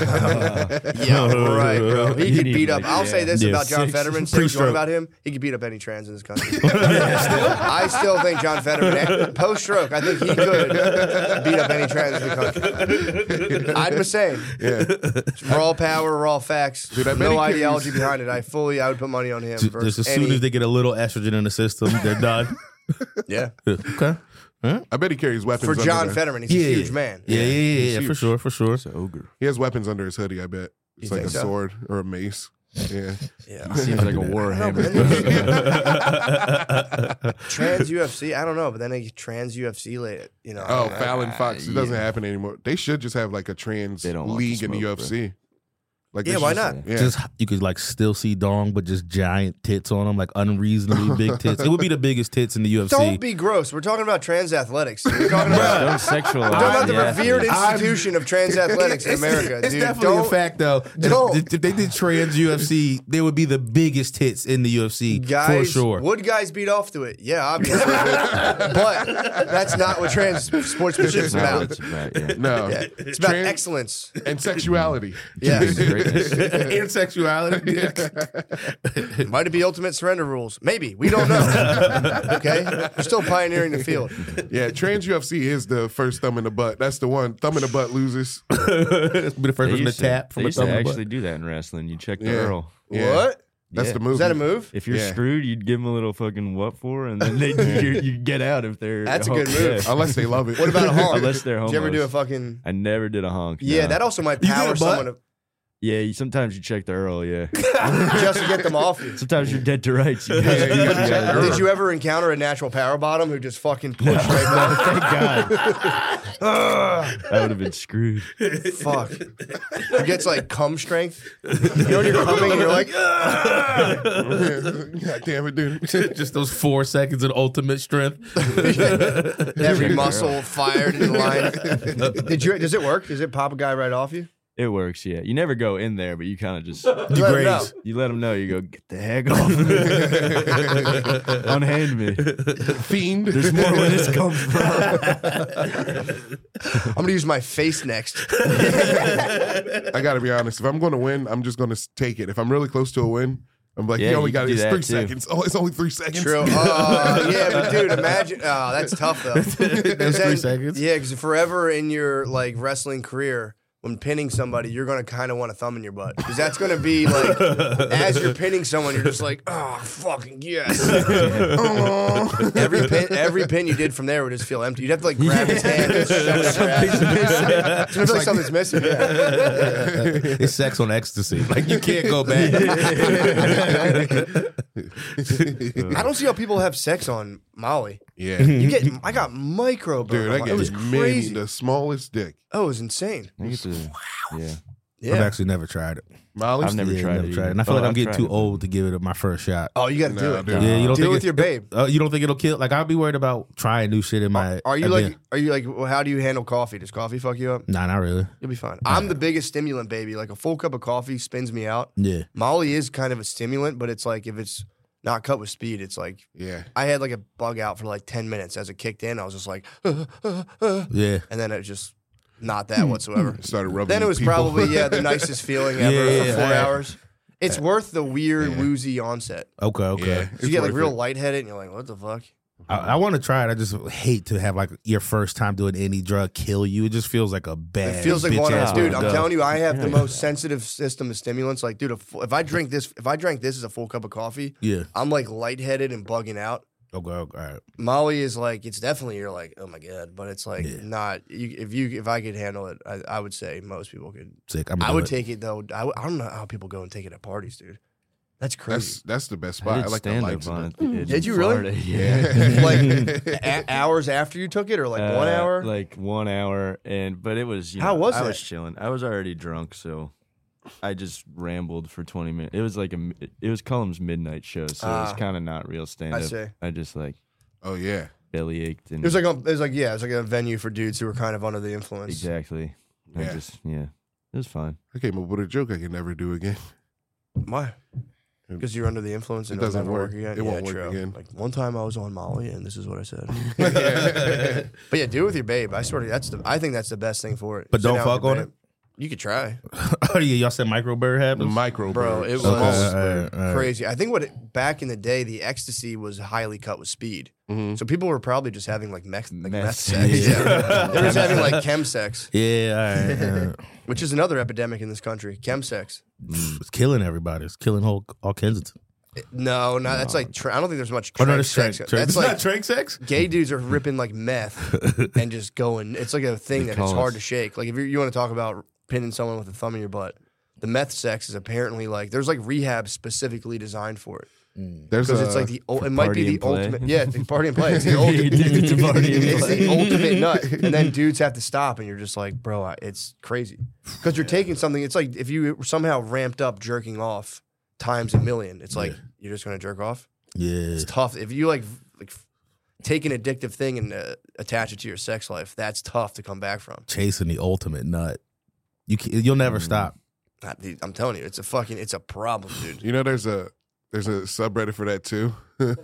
Yeah, right, bro. He You could need, beat up. like, I'll say this Yeah. about John 6 Fetterman. Say what you want Pre-stroke. about him. He could beat up any trans in this country. I still think John Fetterman, post-stroke, I think he could beat up any trans in the country. I'm the same. Yeah. It's raw power, raw facts. Dude, I bet no he carries- ideology behind it. I would put money on him. Just versus as soon any- as they get a little estrogen in the system, they're done. yeah. Okay. I bet he carries weapons For under John there. Fetterman, he's a huge man. Yeah, He's for huge. sure. It's an ogre. He has weapons under his hoodie, I bet. It's You like a think so? sword or a mace. Yeah. Yeah. Seems like a I war don't know, hammer. but trans UFC, I don't know, but then a trans UFC lady, you know. Oh, I- Fallon Fox. It doesn't yeah. happen anymore. They should just have like a trans They don't want league the in the smoke, UFC. Like Yeah, they why should- not? Yeah. Just you could like still see dong, but just giant tits on them, like unreasonably big tits. It would be the biggest tits in the UFC. Don't be gross. We're talking about trans athletics. We're talking about, Don't sexualize. we're talking about the revered athletes. institution of trans athletics in America. It's dude. definitely Don't- a fact, though. don't. If they did trans UFC, they would be the biggest tits in the UFC Guys, for sure. would guys beat off to it? Yeah, obviously. But that's not what trans sportsmanship's No, about. it's about, yeah. No. Yeah, it's about Trans- excellence. And sexuality. Yes. Greatness. And sexuality. Might it be ultimate surrender rules? Maybe. We don't know. Okay? We're still pioneering the field. Yeah, trans UFC is the first thumb in the butt. That's the one. Thumb in the butt loses. Be the first They person to used tap from they a used to thumb in the actually butt. do that in wrestling. You check the Yeah. Earl. Yeah. What? That's Yeah. the move. Is that a move? If you're Yeah. screwed, you'd give them a little fucking what for, and then you get out if they're. That's a good yeah. move. Unless they love it. What about a honk? Unless they're Did you ever do a homos. fucking... I never did a honk. Yeah, no. that also might You did power a butt? someone to, Yeah, sometimes you check the Earl. Yeah. just to get them off you. Sometimes you're dead to rights. You gotta you do what gotta you check gotta the do. Did you ever encounter a natural power bottom who just fucking pushed right down? Thank God. I would have been screwed. Fuck. Who gets like cum strength? You know when you're coming and you're like, God damn it, dude. Just those 4 seconds of ultimate strength. every muscle fired in line. Does it work? Does it pop a guy right off you? It works, yeah. You never go in there, but you kind of just Let him know. Degrades. you let them know. You go get the heck off me, unhand me. Fiend. There's more where this comes from. I'm gonna use my face next. I got to be honest. If I'm going to win, I'm just going to take it. If I'm really close to a win, I'm like, Yeah, you only you got can do it's that 3 too. seconds. Oh, it's only 3 seconds. True. Yeah, but dude, imagine. Oh, that's tough though. 3 seconds. Yeah, because forever in your like wrestling career, when pinning somebody, you're gonna kind of want a thumb in your butt because that's gonna be like as you're pinning someone, you're just like, oh fucking yes. every pin you did from there would just feel empty. You'd have to like grab his hand and shove it in your ass. It's like something's missing. Yeah. It's sex on ecstasy. Like you can't go back. I don't see how people have sex on Molly. Yeah. I got micro Dude, burn. I It get was mini, crazy. the smallest dick. Oh, it was insane. I get to, yeah. Yeah. I've actually never tried it. Molly's I've never Yeah, tried never it. tried it. either. And I feel like Oh, I'm I've getting tried too it. old to give it my first shot. Oh, you got to do No, it. dude. Yeah, you don't Deal think with your babe. You don't think it'll kill? Like I'll be worried about trying new shit in my. Are you event. like? Well, how do you handle coffee? Does coffee fuck you up? Nah, not really. You'll be fine. I'm the biggest stimulant baby. Like a full cup of coffee spins me out. Yeah. Molly is kind of a stimulant, but it's like if it's not cut with speed, it's like Yeah. I had like a bug out for like 10 minutes. As it kicked in, I was just like, Yeah. and then it just not that whatsoever. Started rubbing Then it was people. probably the nicest feeling ever Yeah, for yeah, 4 yeah. hours. It's worth the weird woozy onset. Okay. Okay. Yeah. You get like worth real it. lightheaded, and you're like, what the fuck? I want to try it. I just hate to have like your first time doing any drug kill you. It just feels like a bad. It feels like bitch one. ass Dude, way to I'm go. telling you, I have the most sensitive system of stimulants. Like, dude, if I drank this as a full cup of coffee, Yeah. I'm like lightheaded and bugging out. Okay. All right. Molly is like, it's definitely you're like, oh my god, but it's like Yeah. not. If I could handle it, I would say most people could. Sick. I would take it though. I don't know how people go and take it at parties, dude. That's crazy. That's the best I spot. did I like the stand lights. up on in it. at the edge Did of you really? Florida. Yeah. Like hours after you took it, or like 1 hour? Like 1 hour, but it was. How was I it? was chilling. I was already drunk, so I just rambled for 20 minutes. It was like it was Cullum's midnight show, so it was kind of not real stand up. I see. I just like Oh yeah. belly ached and It was like a venue for dudes who were kind of under the influence. exactly. Yeah. It was fun. I came up with a joke I can never do again. Why? Because you're under the influence and It doesn't it'll never work. again. It won't Yeah, work true. again. Like one time I was on Molly and this is what I said. But yeah, do it with your babe. I sort of I think that's the best thing for it. But Sit don't down with fuck your on babe. You could try, Oh yeah, y'all said microbird The happens. micro bro. birds. It was all right. crazy. I think back in the day, the ecstasy was highly cut with speed. Mhm. So people were probably just having like meth Meth. sex. Yeah. They were just having like chem sex, Yeah, all right. which is another epidemic in this country. Chem sex. It's killing everybody. It's killing all Kensington. No, that's like I don't think there's much Oh no, trank it's sex. trank. That's It's like not trank sex. gay dudes are ripping like meth and just going. It's like a thing that it's call hard us- to shake. Like if you want to talk about pinning someone with a thumb in your butt, the meth sex is apparently like there's like rehab specifically designed for it There's because it's like it might be party the and play. ultimate. Yeah, the party and play. It's the ultimate. It's a party and It's play. the ultimate nut, and then dudes have to stop, and you're just like, bro, it's crazy because you're taking something. It's like if you somehow ramped up jerking off times a million. It's like you're just gonna jerk off. Yeah, It's tough if you like take an addictive thing and attach it to your sex life. That's tough to come back from. chasing the ultimate nut. You'll never stop. I'm telling you, it's a problem, dude. You know, there's a subreddit for that too.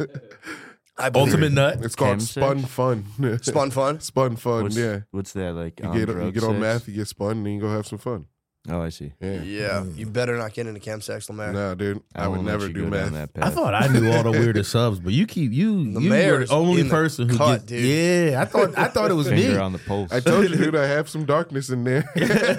I believe Ultimate it. nut. It's called Chem Spun Fun. Spun fun. Spun Fun. Yeah. What's that like? You get on drug math, sex? you get spun, and then you go have some fun. Oh, I see. Yeah. Yeah, you better not get into chem sex, Lemaire. Nah, dude, I would won't let never you do go down math. that I path. thought I knew all the weirdest subs, but you were mayor's the only in the person who cut, gets. dude. Yeah, I thought it was me. Finger on the pulse. I told you, dude, I have some darkness in there.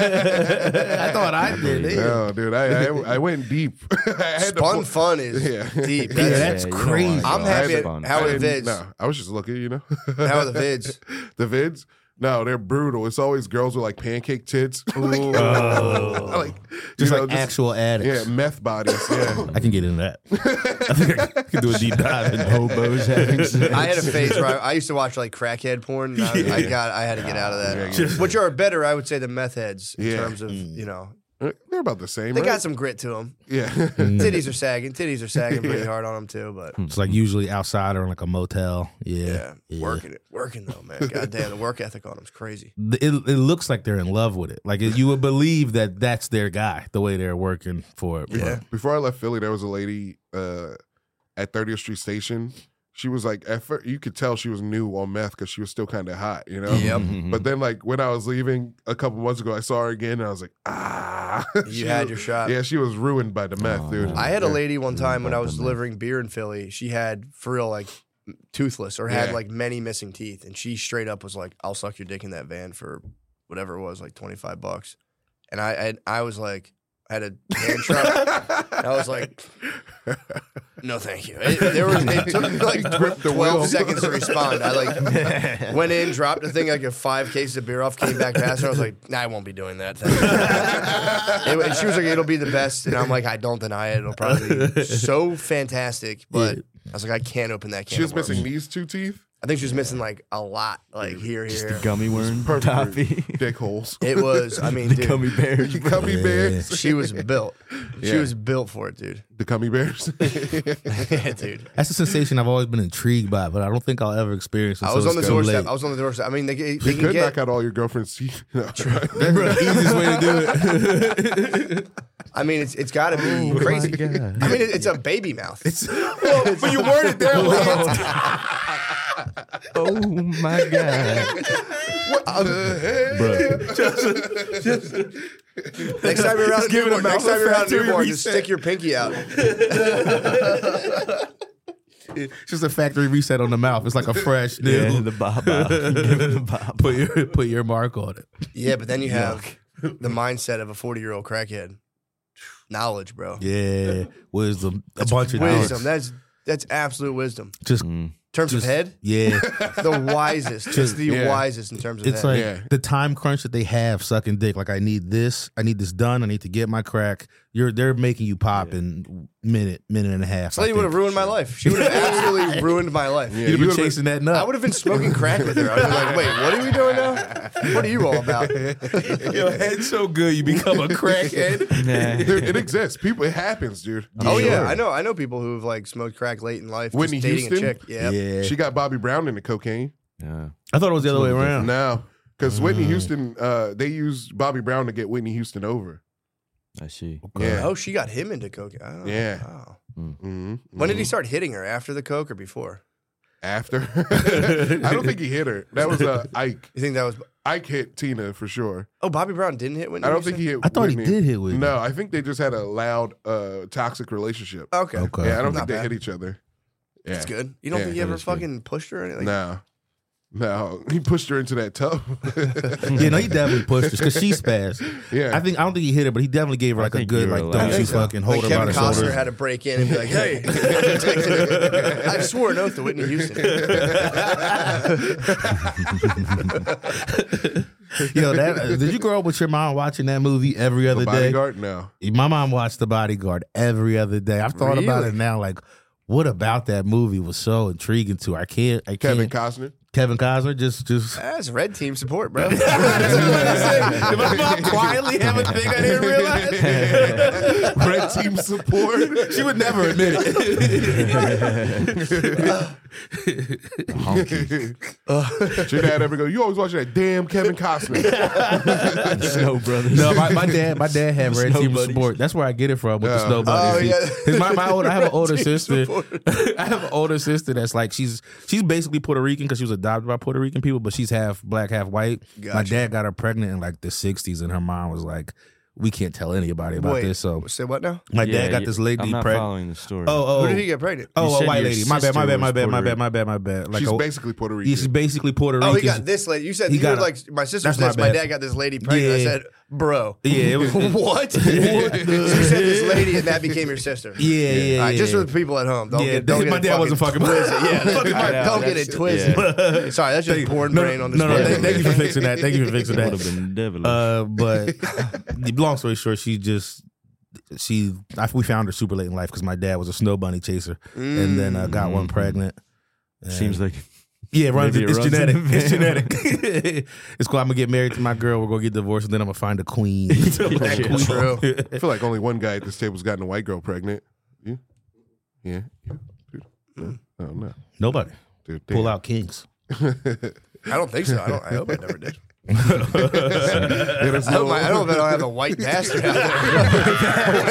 I thought I did. Yeah, No, dude, I went deep. I had to Spun pull- fun is Yeah. deep. that's you don't crazy. wanna go I'm out happy. to fun. How are I the didn't- vids? No, I was just looking, you know. How are the vids? The vids? No, they're brutal. It's always girls with like pancake tits. like, Oh. Just like actual addicts. Yeah, meth bodies. Yeah. I can get into that. I think I can do a deep dive in Hobos having sex. I had a phase where I used to watch like crackhead porn. And I had to get out of that. Which are better, I would say, than meth heads in Yeah. terms of They're about the same. they right? got some grit to them. Yeah. Titties are sagging pretty hard on them too. But It's like usually outside or in like a motel. yeah, Yeah. working though, man. God damn, the work ethic on them's crazy. It looks like they're in love with it. Like you would believe that that's their guy, the way they're working for it. Yeah. Before I left Philly, there was a lady at 30th Street Station. She was like, at first, you could tell she was new on meth because she was still kind of hot, you know? Yep. But then, like, when I was leaving a couple months ago, I saw her again and I was like, ah. You She had was- your shot. Yeah, she was ruined by the meth, Oh, dude. man. I had a Yeah. lady one time when I was Bad, man. delivering beer in Philly. She had for real like toothless or had Yeah. like many missing teeth, and she straight up was like, "I'll suck your dick in that van for whatever it was, like $25." And I was like, I had a hand truck. And I was like, no, thank you. It took me like Grip the 12 wheel. seconds to respond. I like went in, dropped the thing, like a 5 cases of beer off, came back past her. I was like, nah, I won't be doing that. Thank you. And she was like, it'll be the best. And I'm like, I don't deny it. It'll probably be so fantastic. But I was like, I can't open that can. She was of worms. missing these 2 teeth. I think she was missing like a lot, like here. Gummy worm Perfect toffee. dick holes. It was, I mean, The dude, gummy bears. Gummy bears. she was built. She Yeah. was built for it, dude. The gummy bears. Yeah, dude. That's a sensation I've always been intrigued by, but I don't think I'll ever experience it. I was on the until it's too doorstep. late. I was on the doorstep. I mean, they You can could get. knock out all your girlfriend's teeth. No. Easiest way to do it. I mean, it's got to be crazy. God. I mean, it's a baby mouth. But you word it there. Oh my god. Bro. Next time you're around give it a Newborn, next mouth time you're around factory Newborn, just reset. stick your pinky out. It's just a factory reset on the mouth. It's like a fresh Yeah, deal. the baba. Give it the baba. Put your mark on it. Yeah, but then you have the mindset of a 40-year-old crackhead. Knowledge, bro. Yeah, wisdom. A bunch of Wisdom. knowledge. That's absolute wisdom. Just terms of head, Yeah. the wisest. Just the wisest in terms of It's head. like the time crunch that they have sucking dick. Like I need this done. I need to get my crack. They're making you pop in minute and a half. This lady would have ruined my life. She would have absolutely ruined my life. You'd have been chasing that nut. I would have been smoking crack with her. I would have been like, wait, what are we doing now? What are you all about? Your head's so good, you become a crackhead. Dude, it exists. People, it happens, dude. Oh yeah, I know people who've like smoked crack late in life. Whitney just dating Houston? a chick. Yep. Yeah. She got Bobby Brown into cocaine. Yeah. I thought it was the other way around. No, because Whitney Houston, they used Bobby Brown to get Whitney Houston over. I see. Yeah. Oh, she got him into coke. Oh, Yeah. Wow. Mm-hmm. When did he start hitting her? After the coke or before? After? I don't think he hit her. That was Ike. You think that was? Ike hit Tina for sure. Oh, Bobby Brown didn't hit Whitney. I don't think he hit I thought Whitney. he did hit Whitney. No, I think they just had a loud, toxic relationship. Okay. Okay. Yeah, I don't Not think they bad. hit each other. Yeah. That's good. You don't Yeah, think he that ever is good. fucking pushed her or anything? No, he pushed her into that tub. Yeah, no, he definitely pushed her because she spazzed. Yeah. I don't think he hit her, but he definitely gave her I like a think good you were like allowed don't to. you I think fucking hold Like her by Kevin the Costner shoulders. had to break in and be like, "Hey, I swore an oath to Whitney Houston." Yo, did you grow up with your mom watching that movie every other The day? Bodyguard? No. My mom watched The Bodyguard every other day. I've thought about Really? it now. Like, what about that movie was so intriguing to her? I can't. Kevin Costner? Kevin Costner just. That's red team support, bro. Did my mom quietly have a thing I didn't realize? Red team support? She would never admit it. Your dad ever go, you always watching that damn Kevin Costner. Snow Brothers. No, my dad had red Snow team buddies. support. That's where I get it from with the Oh. snow buddies. Oh, yeah. 'Cause I have an older Team sister. support. I have an older sister that's like she's basically Puerto Rican because she was adopted by Puerto Rican people, but she's half black, half white. My Gotcha. dad got her pregnant in like the 60s, and her mom was like, "We can't tell anybody about Wait, this." So say what now? my Yeah, dad got this lady I'm not pregnant. following the story. Oh, Who did he get pregnant? You Oh, a said white your lady. My bad. sister was My bad. Like She's a, basically Puerto Rican. yeah, she's basically Puerto Rican. Oh, he got this lady. You said He you got were a- like my sister That's says my my bad. dad got this lady pregnant. I Yeah. said, bro. Yeah, it was. What? So you said this lady and that became your sister. Yeah. All right, just for the people at home. Don't Yeah, get my it dad wasn't fucking- twisted. Yeah, I know, don't get that's- it twisted. yeah. Sorry, that's just porn brain on this. No, podcast. thank you for fixing that. Thank you for fixing That would have that. been devilish. But long story short, we found her super late in life because my dad was a snow bunny chaser, and then got one pregnant. And- Seems like yeah, maybe it it's runs in genetic. the It's family. genetic. It's cool. I'm gonna get married to my girl. We're gonna get divorced, and then I'm gonna find a queen. Black Yeah. queen. True. I feel like only one guy at this table's gotten a white girl pregnant. You? Yeah. Dude. No. Oh, no. Nobody Dude, pull damn. out kinks. I don't think so. I hope I never did. Yeah, there's I hope no- I don't know if I have a white bastard out there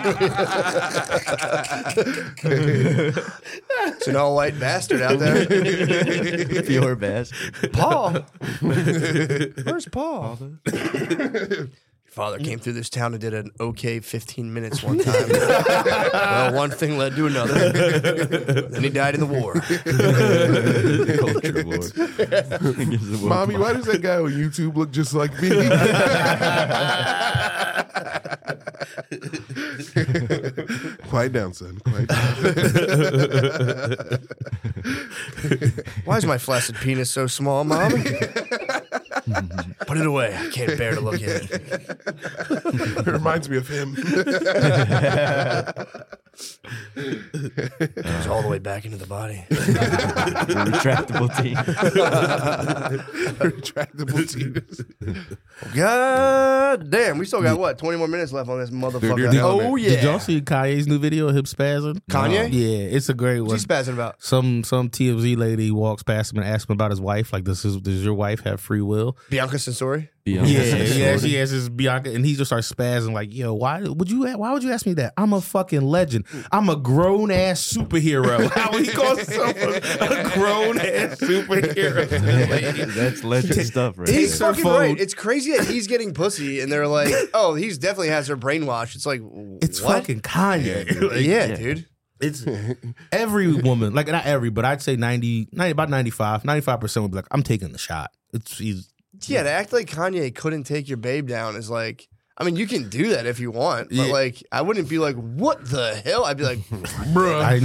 waiting for me. It's an all white bastard out there. pure bastard. Paul. Where's Paul? Your father came through this town and did an okay 15 minutes one time. Well, one thing led to another. Then he died in the war. Culture war. Gives the war Mommy, mark. why does that guy on YouTube look just like me? Quiet down, son. Quiet down. Why is my flaccid penis so small, Mommy? Put it away. I can't bear to look at it. It reminds me of him. It's all the way back into the body. The retractable team. Retractable tears. God damn. We still got what? 20 more minutes left on this motherfucker. you're down Oh, there. yeah. Did y'all see Kanye's new video of him spazzing? Kanye? Yeah, it's a great one. What's he spazzing about? Some TMZ lady walks past him and asks him about his wife. Like, does your wife have free will? Bianca Sensori? Yeah, she asks Bianca, and he just starts spazzing like, "Yo, why would you ask me that? I'm a fucking legend. I'm a grown ass superhero." How he calls himself a grown ass superhero? That's legend stuff, right? He's Takes her fucking phone. right. It's crazy that he's getting pussy, and they're like, "Oh, he's definitely has her brainwashed." It's like, It's what? fucking Kanye. Like, yeah, dude. It's every woman, like not every, but I'd say 90 about 95% would be like, "I'm taking the shot." He's Yeah, to act like Kanye couldn't take your babe down is like, I mean, you can do that if you want, but Yeah. like, I wouldn't be like, what the hell? I'd be like, Bruh. I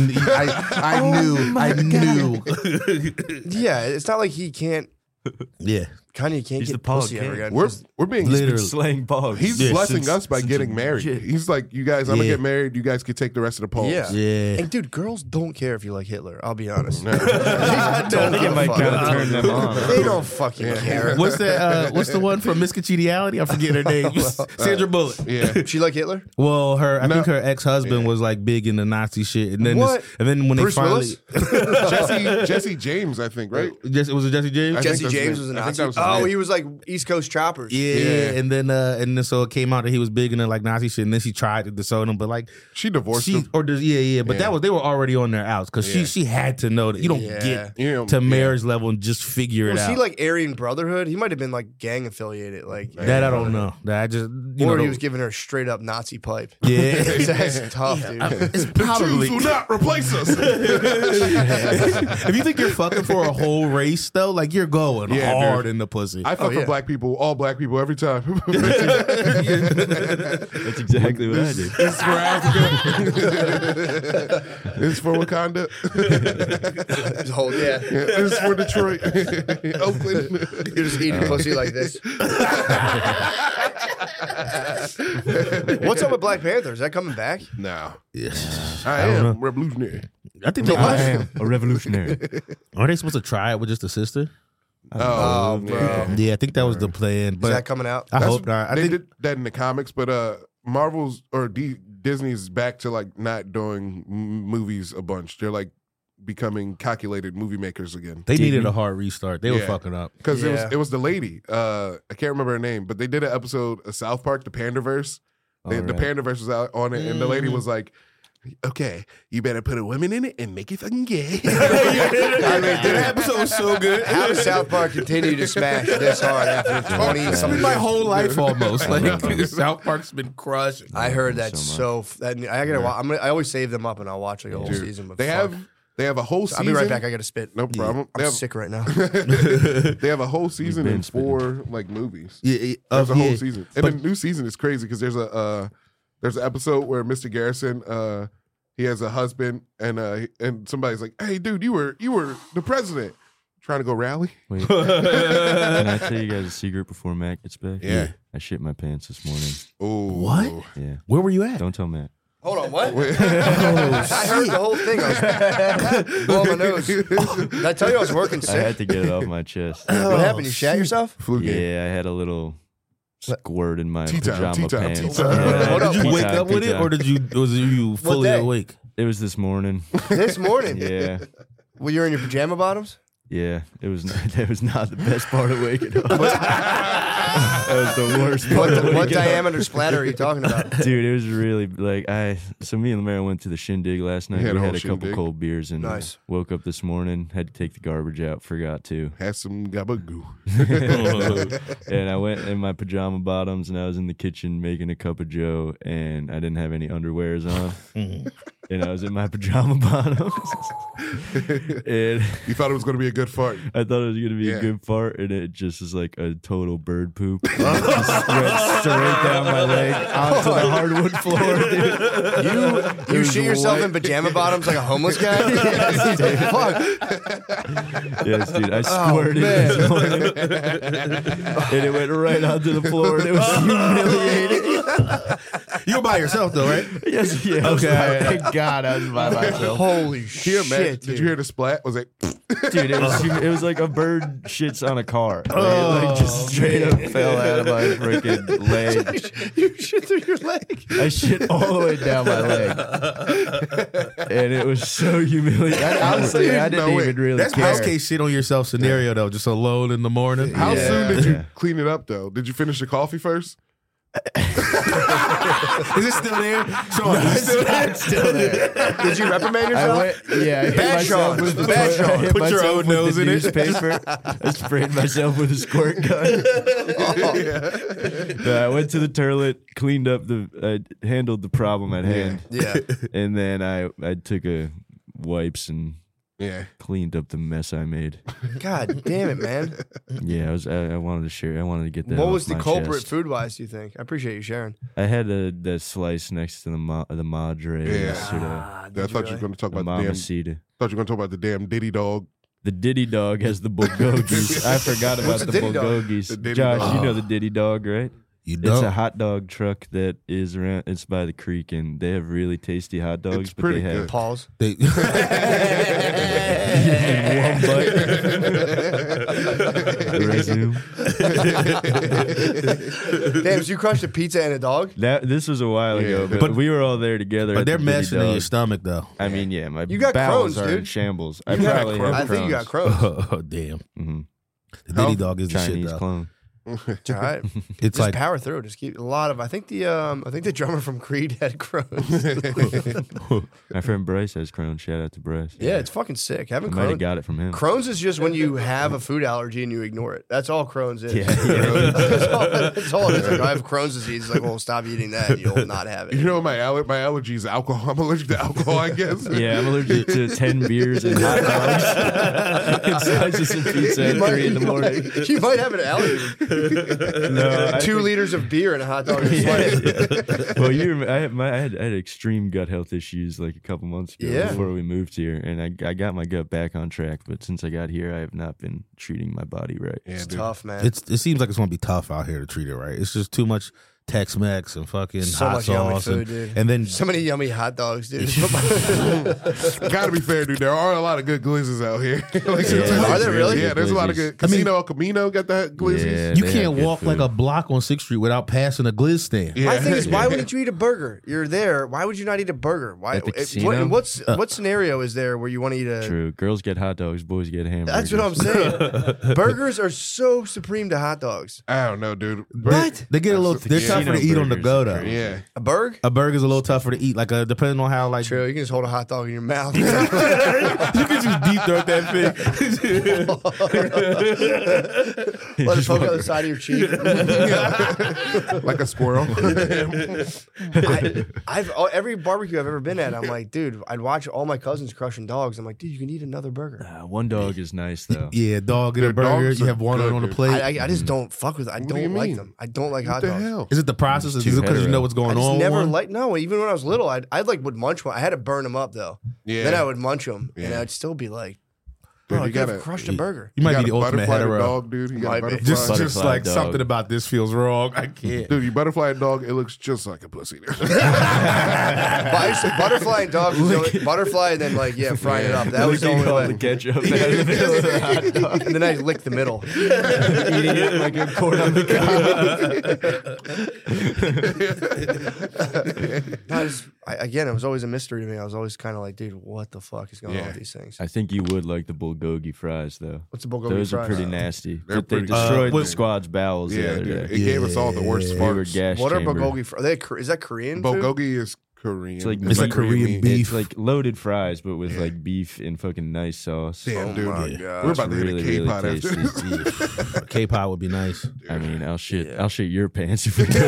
knew. yeah, it's not like he can't. Yeah. Kanye can't He's get the Pog pussy ever king. again. We're being Literally. Slaying Pogs. He's Yeah, blessing us by getting married. legit. He's like, you guys, I'm gonna Yeah. get married. You guys could take the rest of the polls. Yeah. Yeah. And dude, girls don't care if you like Hitler. I'll be honest. No. They I don't think give it a might fuck. kind of turn them on. They don't fucking care. What's that? What's the one from Miss Congeniality? I forget her name. Sandra Bullock. Yeah. She like Hitler? Well, I No. think her ex-husband was like big into Nazi shit, and then What? when Bruce they finally, Jesse James, I think, right? was it Jesse James? I think Jesse that's James his was a name. I think Nazi. that was his Oh, name. he was like East Coast choppers. Yeah, and then so it came out that he was big into like Nazi shit, and then she tried to disown him, but like She divorced she him. or does but Yeah. they were already on their outs because Yeah. she had to know that you don't Yeah. get You know, to yeah. marriage level and just figure it Was out. he like Aryan Brotherhood? He might have been like gang affiliated, like that? I don't know. That I just or he was giving her straight up Nazi pipe. yeah. That's tough, dude. It's The probably Jews will not replace us. if you think you're fucking for a whole race though, like you're going Yeah, hard dude. in the pussy. I fuck yeah. with black people, all black people, every time. That's exactly what I did. It's for Africa. It's for Wakanda. His whole- yeah. It's for Detroit. Oakland. You're just eating pussy like this. What's up with Black Panther? Is that coming back? No. Yes. I don't am know. revolutionary. I think they I am a revolutionary. are they supposed to try it with just a sister? Oh, bro. yeah. Yeah, I think that was the plan. But Is that coming out? I That's- hope not. I they think did that in the comics, but Marvel's or Disney's back to like not doing movies a bunch. They're like becoming calculated movie makers again. they needed a hard restart. They were Yeah. fucking up. Because Yeah. it was the lady. I can't remember her name, but they did an episode of South Park, the Pandaverse. The Alright. Pandaverse was out on it, and the lady was like, "Okay, you better put a woman in it and make it fucking gay." I mean, dude, That episode was so good. how does South Park continue to smash this hard after 20 It's something? been my whole life almost. Like know. South Park's been crushing. I heard that So so. That, I gotta. I always save them up and I'll watch like a whole Dude, season. But they fuck. have a whole season. I'll be right back. I gotta spit. No problem. I'm sick right now. They have a whole season been in spitting. 4 like movies. Yeah, There's a whole yeah. season, and But- the new season is crazy because there's an episode where Mr. Garrison he has a husband and somebody's like, "Hey, dude, you were the president trying to go rally." Wait, can I tell you guys a secret before Matt gets back? Yeah. I shit my pants this morning. Oh, What? Yeah. Where were you at? Don't tell Matt. Hold on, what? Wait. I heard the whole thing. I was blowing my nose. Did I tell you I was working I had sick? to get it off my chest. What happened? You shat yourself? Flu game. Yeah, I had a little squirt in my Tea time, pajama tea time, pants. tea time. Yeah, Hold up. Did you tea wake time, up with tea it, time. or was you fully day? awake? It was this morning. This morning? Yeah. Well, you're in your pajama bottoms? Yeah, it was. That was not the best part of waking up. That was the worst part. of What waking up. diameter splatter are you talking about? Dude, it was really like So me and Lamar went to the shindig last night. You had a We whole had a couple shindig? cold beers and Nice. woke up this morning. Had to take the garbage out. Forgot to. Had some gabagoo. And I went in my pajama bottoms and I was in the kitchen making a cup of joe and I didn't have any underwears on. And I was in my pajama bottoms. And You thought it was going to be a good fart. I thought it was gonna be Yeah. a good fart, and it just is like a total bird poop. It just went straight down my leg onto the hardwood floor, dude. You shit yourself in pajama bottoms like a homeless guy? Fuck. Yes, dude. I squirted this morning, and it went right onto the floor, and it was humiliating. You were by yourself though, right? Yes, yeah. Okay. Thank God I was by myself, Holy Can you imagine? shit, Did you hear the splat? Was it? dude. It was like a bird shits on a car. Like, it like just straight up fell out of my freaking leg. You shit through your leg. I shit all the way down my leg, and it was so humiliating. Honestly, I didn't No, wait. even really That's care. best case shit on yourself scenario though, just alone in the morning. How Yeah. soon did you Yeah. clean it up though? Did you finish the coffee first? Is it still there? Sean, is it still there? It's still there. Did you reprimand yourself? I hit Bad myself Sean. with the Bad Sean. I hit Put your myself own with nose the in it. newspaper. I sprayed myself with a squirt gun. No, I went to the toilet, cleaned up I handled the problem at hand, Yeah. and then I took a wipes and Yeah. Cleaned up the mess I made. God damn it, man. Yeah, I wanted to share. I wanted to get that. What off was the my culprit chest. food wise, do you think? I appreciate you sharing. I had the slice next to the madre. Yeah. Sort of Ah, I thought you were going to talk the about the damn. mamacita. Thought you were going to talk about the damn Diddy dog. The Diddy dog has the bulgogis. I forgot about What's the a Diddy dog? bulgogis. The Diddy Josh, dog. you know the Diddy dog, right? You It's a don't. hot dog truck that is around. It's by the creek, and they have really tasty hot dogs. It's but pretty they have good. Pause. They- in one bite. Resume. Damn, so you crushed a pizza and a dog? This was a while ago, Yeah. but, But- we were all there together. but at they're the Diddy messing in your dog. stomach though. I mean, yeah, my You got bowels Crohn's, are in dude. shambles. I You got probably have Crohn's. I think you got Crohn's. Crohn's. Oh damn. Mhm. The Diddy How? dog is the shit Chinese though. clone. All right. It's Just like power through. Just keep a lot of. I think the drummer from Creed had Crohn's. My friend Bryce has Crohn's. Shout out to Bryce. Yeah, it's fucking sick. I Having might have Crohn's. got it from him. Crohn's is just when you have a food allergy and you ignore it. That's all Crohn's is. Yeah. that's all it is. Like, I have Crohn's disease. It's like, well, stop eating that and you'll not have it. You know, my allergy is alcohol. I'm allergic to alcohol, I guess. Yeah, I'm allergic to 10 beers and hot dogs and slices of pizza at 3 in the morning. You might have an allergy. No, I 2 liters of beer and a hot dog. And slice. well, I had extreme gut health issues like a couple months ago Yeah. before we moved here, and I got my gut back on track. But since I got here, I have not been treating my body right. Yeah, It's dude. tough, man. it seems like it's gonna be tough out here to treat it right. It's just too much Tex-Mex and fucking So hot much yummy sauce food, dude. and then So many yummy hot dogs, dude. Gotta be fair, dude. There are a lot of good glizzes out here. Like, Yeah, Are there really? Yeah, there's a lot of good. I mean- Casino El Camino got that glizzes. Yeah. you they can't have good walk like food. a block on 6th Street without passing a glizz stand. Yeah. My thing is, why wouldn't you eat a burger? You're there. Why would you not eat a burger? Why? At the What, casino? what scenario is there where you want to eat a? True. Girls get hot dogs, boys get hamburgers. That's what I'm saying. Burgers are so supreme to hot dogs. I don't know, dude. What? They get a little. They're Casino tougher to eat on the burgers go are though. crazy. Yeah. A burger? A burger's a little tougher to eat. Like depending on how like True. You can just hold a hot dog in your mouth. you can just deep throat that thing. Let it poke out the side of your cheek. Like a squirrel. Every barbecue I've ever been at, I'm like, dude, I'd watch all my cousins crushing dogs. I'm like, dude, you can eat another burger. One dog is nice though. Yeah, dog and a Their burger. dogs You are have one good, on the dude. plate. I just don't fuck with it. I What do you don't like mean? them. I don't like What hot the dogs. hell? Is it the process? Is Too it because you hetero. know what's going I just on? never with one? like. No, even when I was little, I like would munch one. I had to burn them up though. Yeah. Then I would munch them, and Yeah. I'd still be like, Dude, bro, I you could have gotta- crushed a burger. You might got be the a ultimate butterfly hetero. dog, dude. You got a Might be. butterfly. Just Butterfly like dog. something about this feels wrong. I can't. Dude, you butterfly dog, it looks just like a pussy. But I used to butterfly and dog. Was the only, butterfly and then frying it up. That was the only all the way. ketchup out of the middle of the hot dog. And then I licked the middle. Eating it like a corn on the cob. Again, it was always a mystery to me. I was always kind of like, dude, what the fuck is going on Yeah. with these things? I think you would like the bulgogi fries though. What's the bulgogi Those fries? are pretty nasty. They're But they pretty- destroyed the wait- squad's bowels the Yeah, other dude. day. It gave us all the worst Yeah. We were farts. gas What are chambered. bulgogi fries? Is that Korean? food? Bulgogi is Korean. It's like Korean meat. beef. It's like loaded fries, but with like beef and fucking nice sauce. Damn, Oh dude. my Yeah. God. We're about to Really, hit a really K-pot after tasty. this. K-pop would be nice. I mean, I'll shit Yeah. your pants if we go.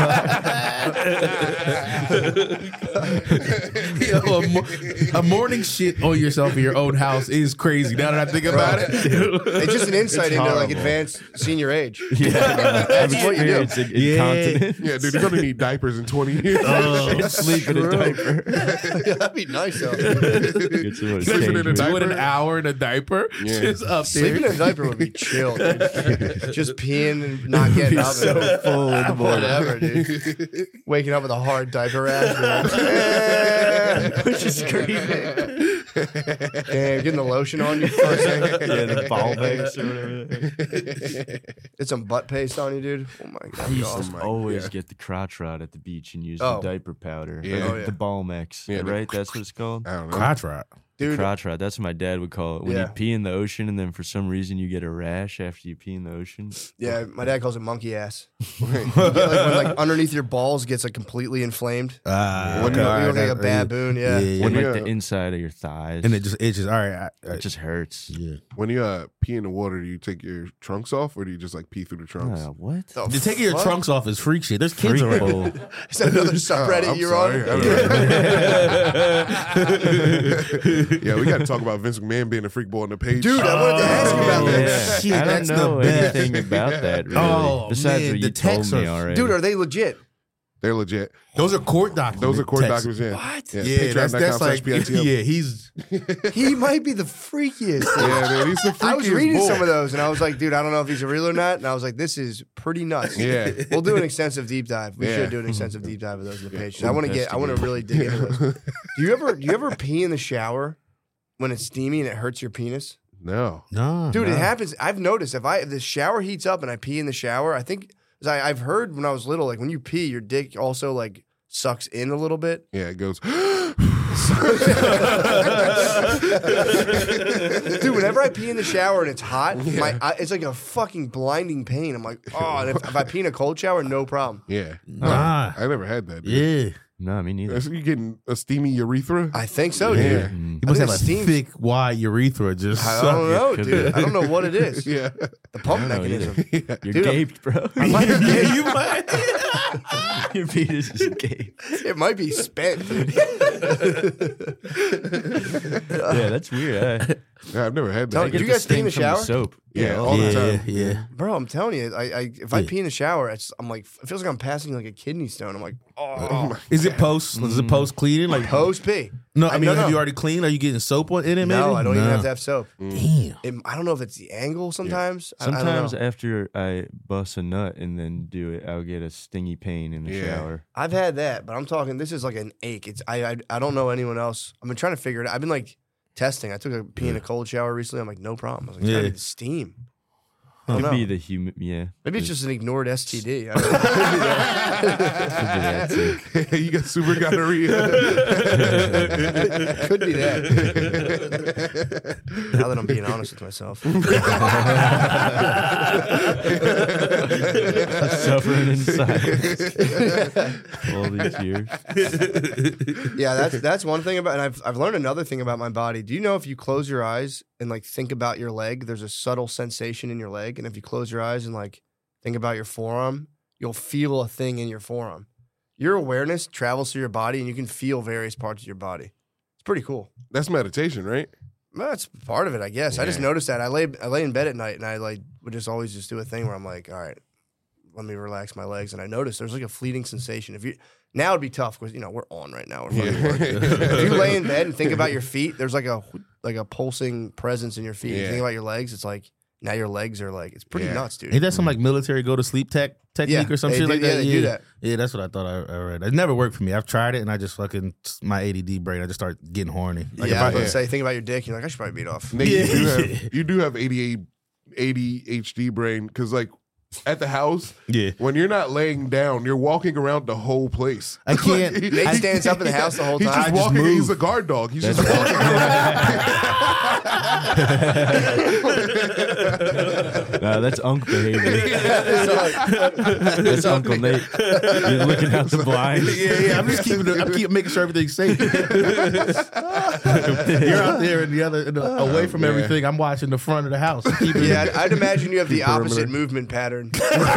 Yo, a morning shit on yourself in your own house is crazy. Now that I think about it, It's just an insight into like horrible. advanced senior age. Yeah, That's what you do. It's incontinent. Yeah, dude, you're gonna need diapers in 20 years. Sleep in a diaper. That'd be nice though. Get some Sleeping in a do it diaper? an hour in a diaper, Yeah. just up Sleeping there. in a diaper would be chill. Dude. Just peeing and not getting up. so full in the morning. Whatever, dude. Waking up with a hard diaper rash. Which is crazy. Damn, getting the lotion on you first thing. Yeah, the ball bags or whatever. Get some butt paste on you, dude. Oh my god. I that'd be used awesome. to always get the crotch rod at the beach and use Oh. the diaper powder. Yeah. Or Oh, yeah. the Balmex. Yeah, the- right? That's what it's called? I don't know. Crotch rot. Dude, Crotch rod. That's what my dad would call it. When Yeah. you pee in the ocean and then for some reason you get a rash after you pee in the ocean. yeah, my dad calls it monkey ass. You get, like, when underneath your balls gets like completely inflamed. Ah, When You you- look alright, like a baboon, yeah. When When like you- the inside of your thighs. and it just itches. All right, it just hurts. yeah. When you pee in the water, do you take your trunks off or do you just like pee through the trunks? What? The The taking your fuck? trunks off is freak shit. There's kids around. Is that another subreddit I'm you're sorry. on? I Yeah, we got to talk about Vince McMahon being a freak boy on the page. Dude, I wanted to ask you about that. Yeah. Shit, I don't that's the know best. anything about that. Really. Oh, Besides man, what the you told texts me are- already. Dude, are they legit? They're legit. Those are court documents. Those are court Texas. documents, yeah. What? Yeah, Yeah, that's like, patreon.com/PITL. yeah, he's He might be the freakiest. Yeah, man, he's the freakiest I was reading bull. some of those, and I was like, dude, I don't know if he's a real or not. And I was like, this is pretty nuts. Yeah. We'll do an extensive deep dive. We Yeah. should do an extensive deep dive of those in the page. We'll I want to really dig into those. Do you ever pee in the shower when it's steamy and it hurts your penis? No. no, Dude, no. it happens. I've noticed if the shower heats up and I pee in the shower, I think I've heard when I was little, like when you pee, your dick also like sucks in a little bit. Yeah, it goes. Dude, whenever I pee in the shower and it's hot, it's like a fucking blinding pain. I'm like, oh, and if I pee in a cold shower, no problem. Yeah. Nah. I never had that. Dude. Yeah. No, me neither. So you getting a steamy urethra? I think so, Yeah. dude. You I must think have a steam- thick, wide urethra. Just I suck don't it. know, Could dude. be. I don't know what it is. Yeah. The pump I don't know mechanism. Yeah. You're Dude, gaped, bro. Yeah, you might. Your penis is gaped. It might be spent. Dude. Yeah, that's weird. Yeah, I've never had Tell that. you get guys pee in sting the from shower? soap. Yeah, all all the the Yeah, time. yeah. Bro, I'm telling you, if I Yeah. pee in the shower, I'm like, it feels like I'm passing like a kidney stone. I'm like, oh, Is it post? Is it post cleaning? Like post pee. no, I mean, no, have no. you already cleaned? Are you getting soap in it? Maybe No, I don't even No. have to have soap. Damn. I don't know if it's the angle sometimes. I don't Sometimes know. after I bust a nut and then do it, I'll get a stingy pain in the Yeah. shower. I've had that, but I'm talking. This is like an ache. I don't know anyone else. I've been trying to figure it out. I've been like testing. I took a pee in a cold shower recently. I'm like, no problem. I was like, it's gotta be the steam. I don't Could know. be the humid, yeah. Maybe it's just an ignored STD. I don't know. Could be that too. You got super gonorrhea. Could be that. Now that I'm being honest with myself. Suffering inside all these years. Yeah, that's one thing about, and I've learned another thing about my body. Do you know if you close your eyes and like think about your leg, there's a subtle sensation in your leg, and if you close your eyes and like think about your forearm, you'll feel a thing in your forearm. Your awareness travels through your body, and you can feel various parts of your body. It's pretty cool. That's meditation, right? Well, that's part of it, I guess. I just Yeah. noticed that I lay in bed at night, and I like would just always just do a thing where I'm like, all right, let me relax my legs, and I noticed there's like a fleeting sensation. If you now it'd be tough because we're on right now. We're fucking working. If you lay in bed and think about your feet, there's like a pulsing presence in your feet. If you Yeah. think about your legs, it's like now your legs are like it's pretty Yeah. nuts, dude. Ain't that some like military go to sleep technique or some they shit do- like yeah, that? they do that. Yeah, that's what I thought I read. It never worked for me. I've tried it and I just fucking my ADD brain. I just start getting horny. Like Yeah, I was if gonna say think about your dick. You're like I should probably beat off. Nick, Yeah. you do have ADHD brain because like at the house, yeah, when you're not laying down, you're walking around the whole place. I can't. Nate stands up in the house the whole He's time. just I just walking. move. He's a guard dog. He's just walking Nah, that's Unc behavior. So, like, That's Uncle Nate. You're looking out the blind. Yeah, I'm just keeping. I'm keep making sure everything's safe. You're out there in away from man. everything. I'm watching the front of the house. Keeping yeah, I'd imagine you have the Perimeter. opposite movement pattern.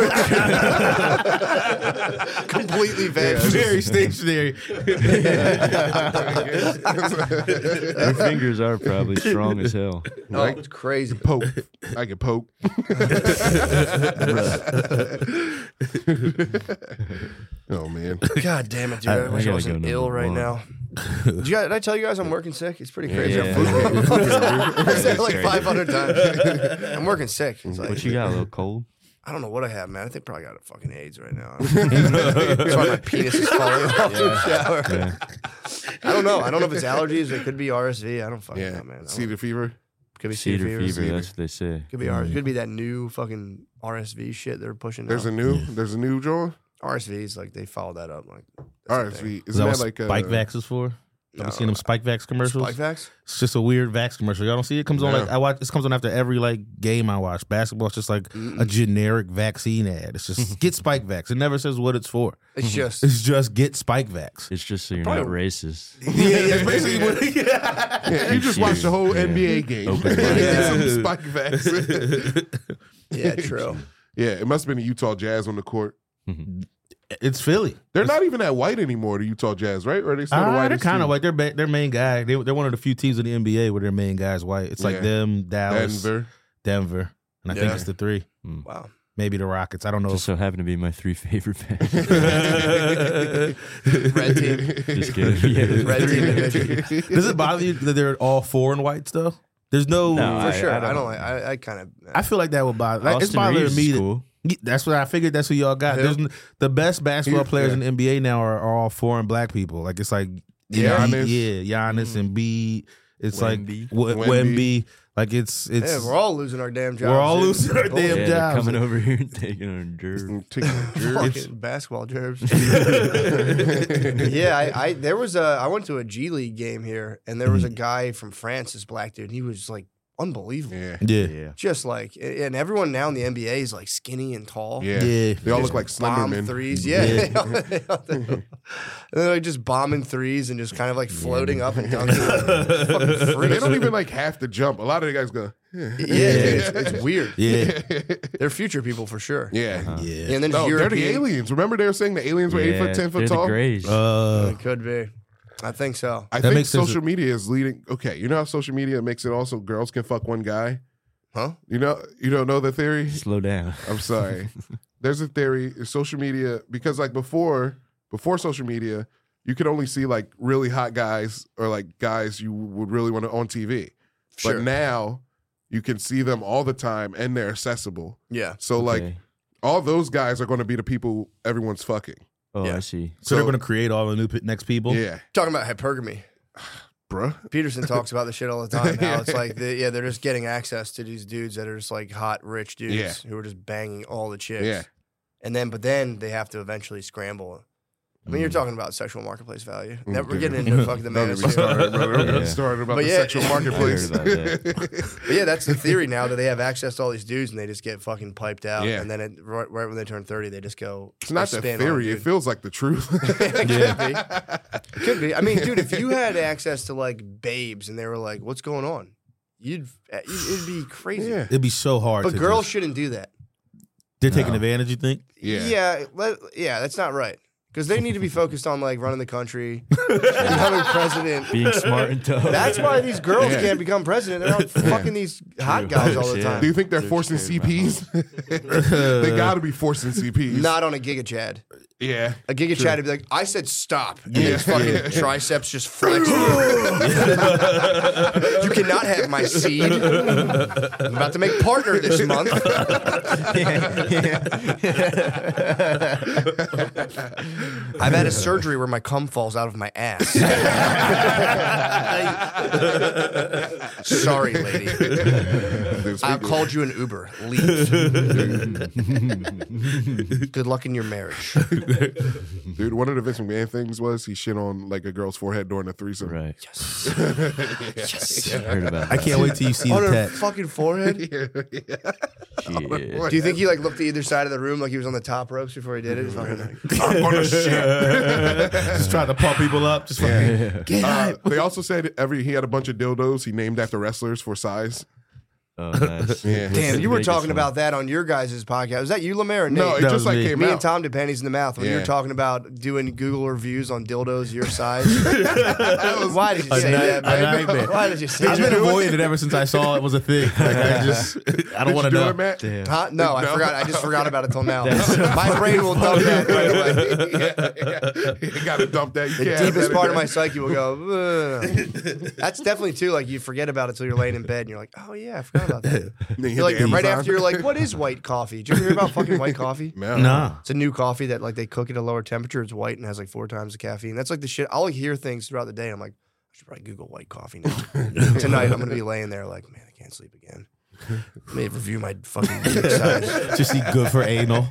Completely veg. very stationary. Your fingers are probably strong as hell. Oh, it's crazy. poke. I can poke. Oh man. God damn it, dude! I wish I gotta wasn't go ill number right one. now. Did I tell you guys I'm working sick? It's pretty crazy. Yeah. I said it like Crazy. 500 times. I'm working sick. It's like, What you got? A little cold? I don't know what I have, man. I think probably got a fucking AIDS right now. That's why my penis is falling off the shower. Yeah. I don't know. I don't know if it's allergies. It could be RSV. I don't fucking Yeah. know, man. Cedar fever. Could be Cedar fever. Cedar. That's what they say. Could be RSV. Could be that new fucking RSV shit they're pushing. There's now. a new Joel. RSV's like they followed that up. Like RSV. Is Isn't that that what like Spike Vax is for? Have you seen them Spike Vax commercials? Spike Vax? It's just a weird Vax commercial. Y'all don't see it? It comes on No. like I watch. This comes on after every like game I watch. Basketball, it's just like a generic vaccine ad. It's just get Spike Vax. It never says what it's for. It's just It's just get Spike Vax. It's just so you're Probably- not racist. Yeah, that's basically what. Yeah, you just watched the whole Yeah. NBA game. Open Get mind. some Spike Vax. yeah, true. Yeah, it must have been the Utah Jazz on the court. It's Philly. They're not even that white anymore, the Utah Jazz, right? Or are they still the They're whitest kind team? of white. Their main guy. They're one of the few teams in the NBA where their main guy's white. It's like Yeah. them, Dallas, Denver. and I think Yeah. it's the three. Wow. Maybe the Rockets. I don't know. Just so happen to be my 3 favorite bands. Red team. Just kidding. Yeah, Red team division. Does it bother you that they're all foreign white stuff? There's no. No, For sure. I I don't- don't like. I kind of. I feel like that would bother. Like, it's Austin bothering Reeves me. is that- cool. That's what I figured. That's who y'all got. Who? There's the best basketball He- players yeah. in the NBA now are all foreign black people. Like it's like Giannis. Giannis and B. It's Wemby. like Wemby. Like it's Yeah, we're all losing our damn jobs. We're all dude. losing our Bull- damn Yeah, jobs. they're coming over here and taking our dirt. Fucking basketball gerbs. Yeah, I there was I went to a G League game here, and there was a guy from France, this black dude. He was like unbelievable. Yeah. Yeah. Just like, and everyone now in the NBA is like skinny and tall. Yeah. Yeah. They all Just look like slender bomb men. threes. Yeah. And they're like just bombing threes and just kind of like floating up and dunking. Fucking They freaks. don't even like have to jump. A lot of the guys go, Yeah, it's weird. Yeah. They're future people for sure. yeah. Yeah. And then No, they're the European. aliens. Remember they were saying the aliens were 8 foot, 10 foot they're tall? The Grays. It could be. I think so. I That think makes sense. social media is leading. Okay, you know how social media makes it also girls can fuck one guy? Huh? You don't know the theory? Slow down. I'm sorry. There's a theory. Social media, because like before social media, you could only see like really hot guys or like guys you would really want to on TV. Sure. But now you can see them all the time and they're accessible. Yeah. So like Okay. all those guys are going to be the people everyone's fucking. Oh, Yeah. I see. So they're going to create all the new next people. Yeah, Talking about hypergamy. bruh. Peterson talks about this shit all the time. How it's like, they're just getting access to these dudes that are just like hot, rich dudes Yeah. who are just banging all the chicks. Yeah. But then they have to eventually scramble. I mean, you're talking about sexual marketplace value. Now, we're dude. getting into fucking the Don't get me manosphere. started, brother. Don't get me Yeah. started about But the yeah, sexual I heard marketplace. about that. But yeah, that's the theory now that they have access to all these dudes and they just get fucking piped out. Yeah. And then right when they turn 30, they just go. It's not the spin on theory. a It dude. feels like the truth. It could be. I mean, dude, if you had access to like babes and they were like, "What's going on?" It'd be crazy. Yeah. It'd be so hard. But to girls just- shouldn't do that. they're taking No. advantage. You think? Yeah. Yeah, that's not right. Because they need to be focused on like running the country, becoming president. Being smart and tough. That's why these girls Yeah. can't become president. They're out fucking these hot guys all the Yeah. time. Do you think they're They're forcing scared about CPs? They got to be forcing CPs. Not on a Giga Chad. Yeah. A Giga Chad would be like, I said stop. And Yeah. his fucking triceps just flex. You cannot have my seed. I'm about to make partner this month. I've had a surgery where my cum falls out of my ass. Sorry, lady. Dude, I speaking- called you an Uber. Leave. Good luck in your marriage. Dude, one of the Vince McMahon things was he shit on like a girl's forehead during a threesome. Right. Yes. I heard about I that. can't wait till you see On the her text. fucking forehead. Shit. Do you think he like looked to either side of the room like he was on the top ropes before he did it? Fucking like, I'm gonna shit. Just trying to pump people up. Just fucking Yeah. They also said he had a bunch of dildos he named after wrestlers for size. Oh, nice. Yeah. What's damn, the you were biggest talking one? about that on your guys' podcast. Was that you, Lemaire, or Nate? No, it That just was like me. came Me and out. Tom did pennies in the mouth when you were Yeah. talking about doing Google reviews on dildos your size. Why did you say that, a man? nightmare. Why did you say I've been that? avoiding it ever since I saw it was a thing. Like, I don't Did want you to do know. it, Matt? Damn. Huh? No, I No. forgot. I just forgot about it till now. My brain will dump that right away. You gotta dump that. You The can't have deepest that part of again. my psyche will go. "Ugh." That's definitely too. Like you forget about it till you're laying in bed and you're like, oh yeah, I forgot about that. Then you You're like hit the right Amazon. after you're like, what is white coffee? Did you ever hear about fucking white coffee? No. Nah. It's a new coffee that like they cook at a lower temperature. It's white and has like 4 times the caffeine. That's like the shit. I'll hear things throughout the day. I'm like, I should probably Google white coffee now. Tonight I'm gonna be laying there like, man, I can't sleep again. Let me review my fucking dick size. Just eat good for anal.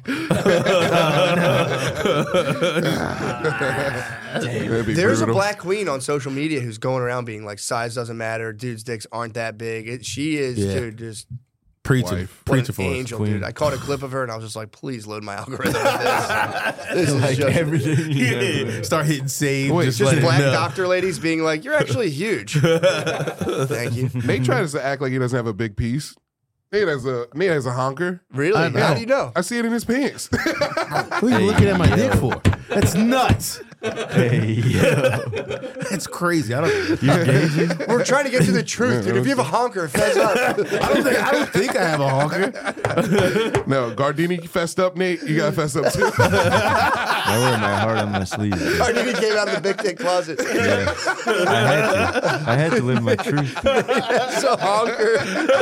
That'd be There's a brutal. black queen on social media who's going around being like, size doesn't matter. Dudes' dicks aren't that big. She is, Yeah. dude, just Preaching. Wife. what Preaching an for us. angel, queen. dude. I caught a clip of her and I was just like, please load my algorithm with this. This is Like just everything. you Yeah. know. Start hitting save. Wait, just just let it black know. doctor ladies being like, you're actually huge. Thank you. Nate tries to act like he doesn't have a big piece. Nate has a honker. Really? I know. How do you know? I see it in his pants. What are you looking at my dick for? That's nuts. Hey, yo. That's crazy. I don't. We're trying to get to the truth, dude. If you have a honker, fess up. I don't think I have a honker. No, Gardini fessed up, Nate. You got to fess up too. I wear my heart on my sleeve. Gardini came out of the big dick closet. Yeah. I had to live my truth. It's a honker.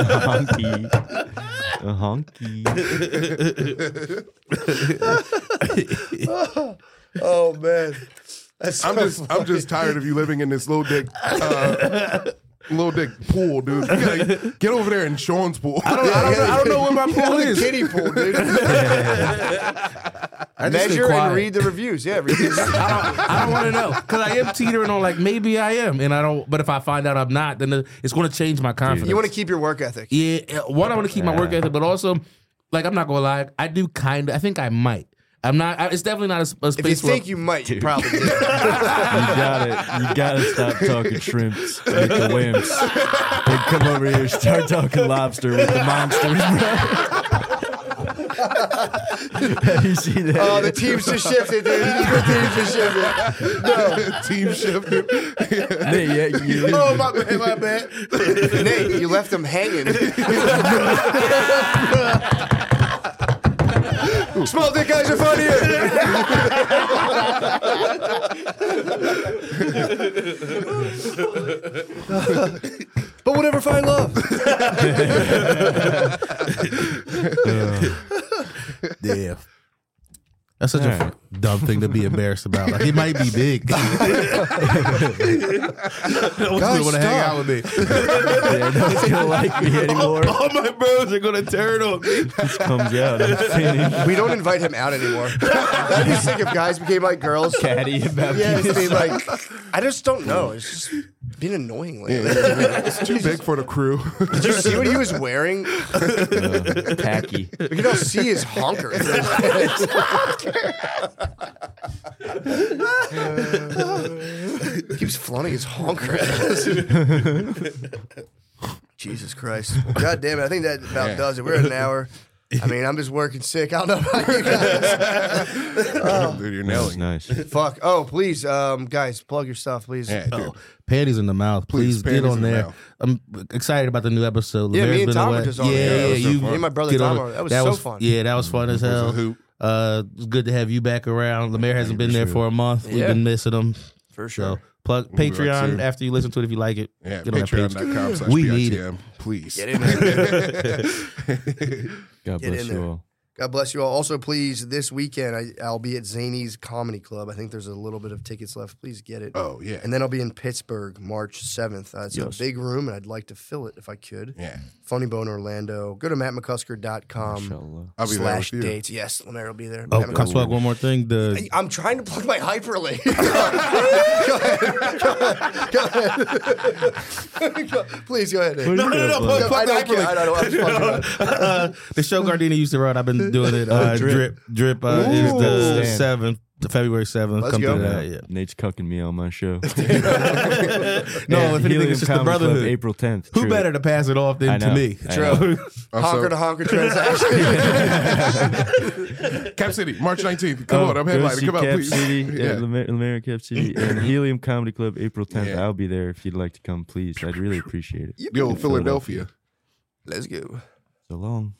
A honky. Oh man, that's so I'm just tired of you living in this little dick pool, dude. You gotta get over there in Sean's pool. I don't know where my pool the is. kiddie pool, dude. Measure and read the reviews. Yeah, read the reviews. I don't want to know because I am teetering on like maybe I am, and I don't. But if I find out I'm not, then it's going to change my confidence. You want to keep your work ethic. Yeah, one, I want to keep my work ethic, but also, like, I'm not gonna lie, I do kind of. I think I might. I'm not. It's definitely not a space. If you think you might, you probably do. You gotta stop talking shrimps with the wimps and come over here and start talking lobster with the monsters, bro. Have you seen that? Oh, the team's just shifted, dude. The team's just shifted. No. Team shift. Nate, yeah, Oh, my bad. Nate, you left him hanging. Small dick guys are funnier. But we'll never find love. Damn. That's such a dumb thing to be embarrassed about. Like, he might be big. Guys, want to hang out with me. Yeah, no one's gonna like me anymore. All my bros are gonna turn on me. This comes out. I'm finished. We don't invite him out anymore. That'd be sick if guys became like girls. Catty about Yeah, this. it's like I just don't know. It's just been annoying lately. It's too big for the crew. Did you see what he was wearing? Tacky. We can all see his honker. Keeps flaunting his honker. Jesus Christ. God damn it. I think that about does it. We're at an hour. I mean, I'm just working sick. I don't know about you guys. Dude, you're That was nailing. nice. Fuck. Oh, please, guys, plug your stuff, please. Yeah, dude. Oh, panties in the mouth. Please get panties on in the there. mouth. I'm excited about the new episode. Yeah, me Lemaire's and been Tom away. were just on Yeah, it. yeah, That was so you fun. Me and my brother get Tom on were- it. that was so fun. Yeah, that was fun as was a hell. hoot. It's good to have you back around. Lemaire hasn't been there for a month. We've Yeah. been missing him. For sure. So plug We'll be back Patreon soon. after you listen to it if you like it. Yeah, Get on that page. patreon.com/BITM. We need it. Please. Get in there. God Get bless in you there. all. God bless you all. Also, please, this weekend, I'll be at Zany's Comedy Club. I think there's a little bit of tickets left. Please get it. Oh, yeah. And then I'll be in Pittsburgh March 7th. It's Yes. a big room, and I'd like to fill it if I could. Yeah. Funny Bone Orlando. Go to mattmccusker.com Inshallah. I'll be there / with you. dates. Yes, Lemaire will be there. Oh, Matt can I McCusker. plug one more thing? I'm trying to plug my hyperlink. Go ahead. Please go ahead. Nick. No, plug I the don't care. hyperlink. I don't know. I'm just fucking around. The show Gardini used to run. I've been doing it. Drip is the 7th, February 7th. Let's Come go. to that. Yeah. Nate's cucking me on my show. No, if anything, Helium it's just the Comedy Club, brotherhood. April 10th. Who True. better to pass it off I than to know. me? I know. True. Also, Honker to honker transaction. Cap City, March 19th. Come on, I'm Go headlining. see Come out, Cap please. City, Yeah. Lemaire Cap City, and Helium Comedy Club, April 10th. Yeah. I'll be there if you'd like to come, please. I'd really appreciate it. Yo, Philadelphia. Let's go. So long.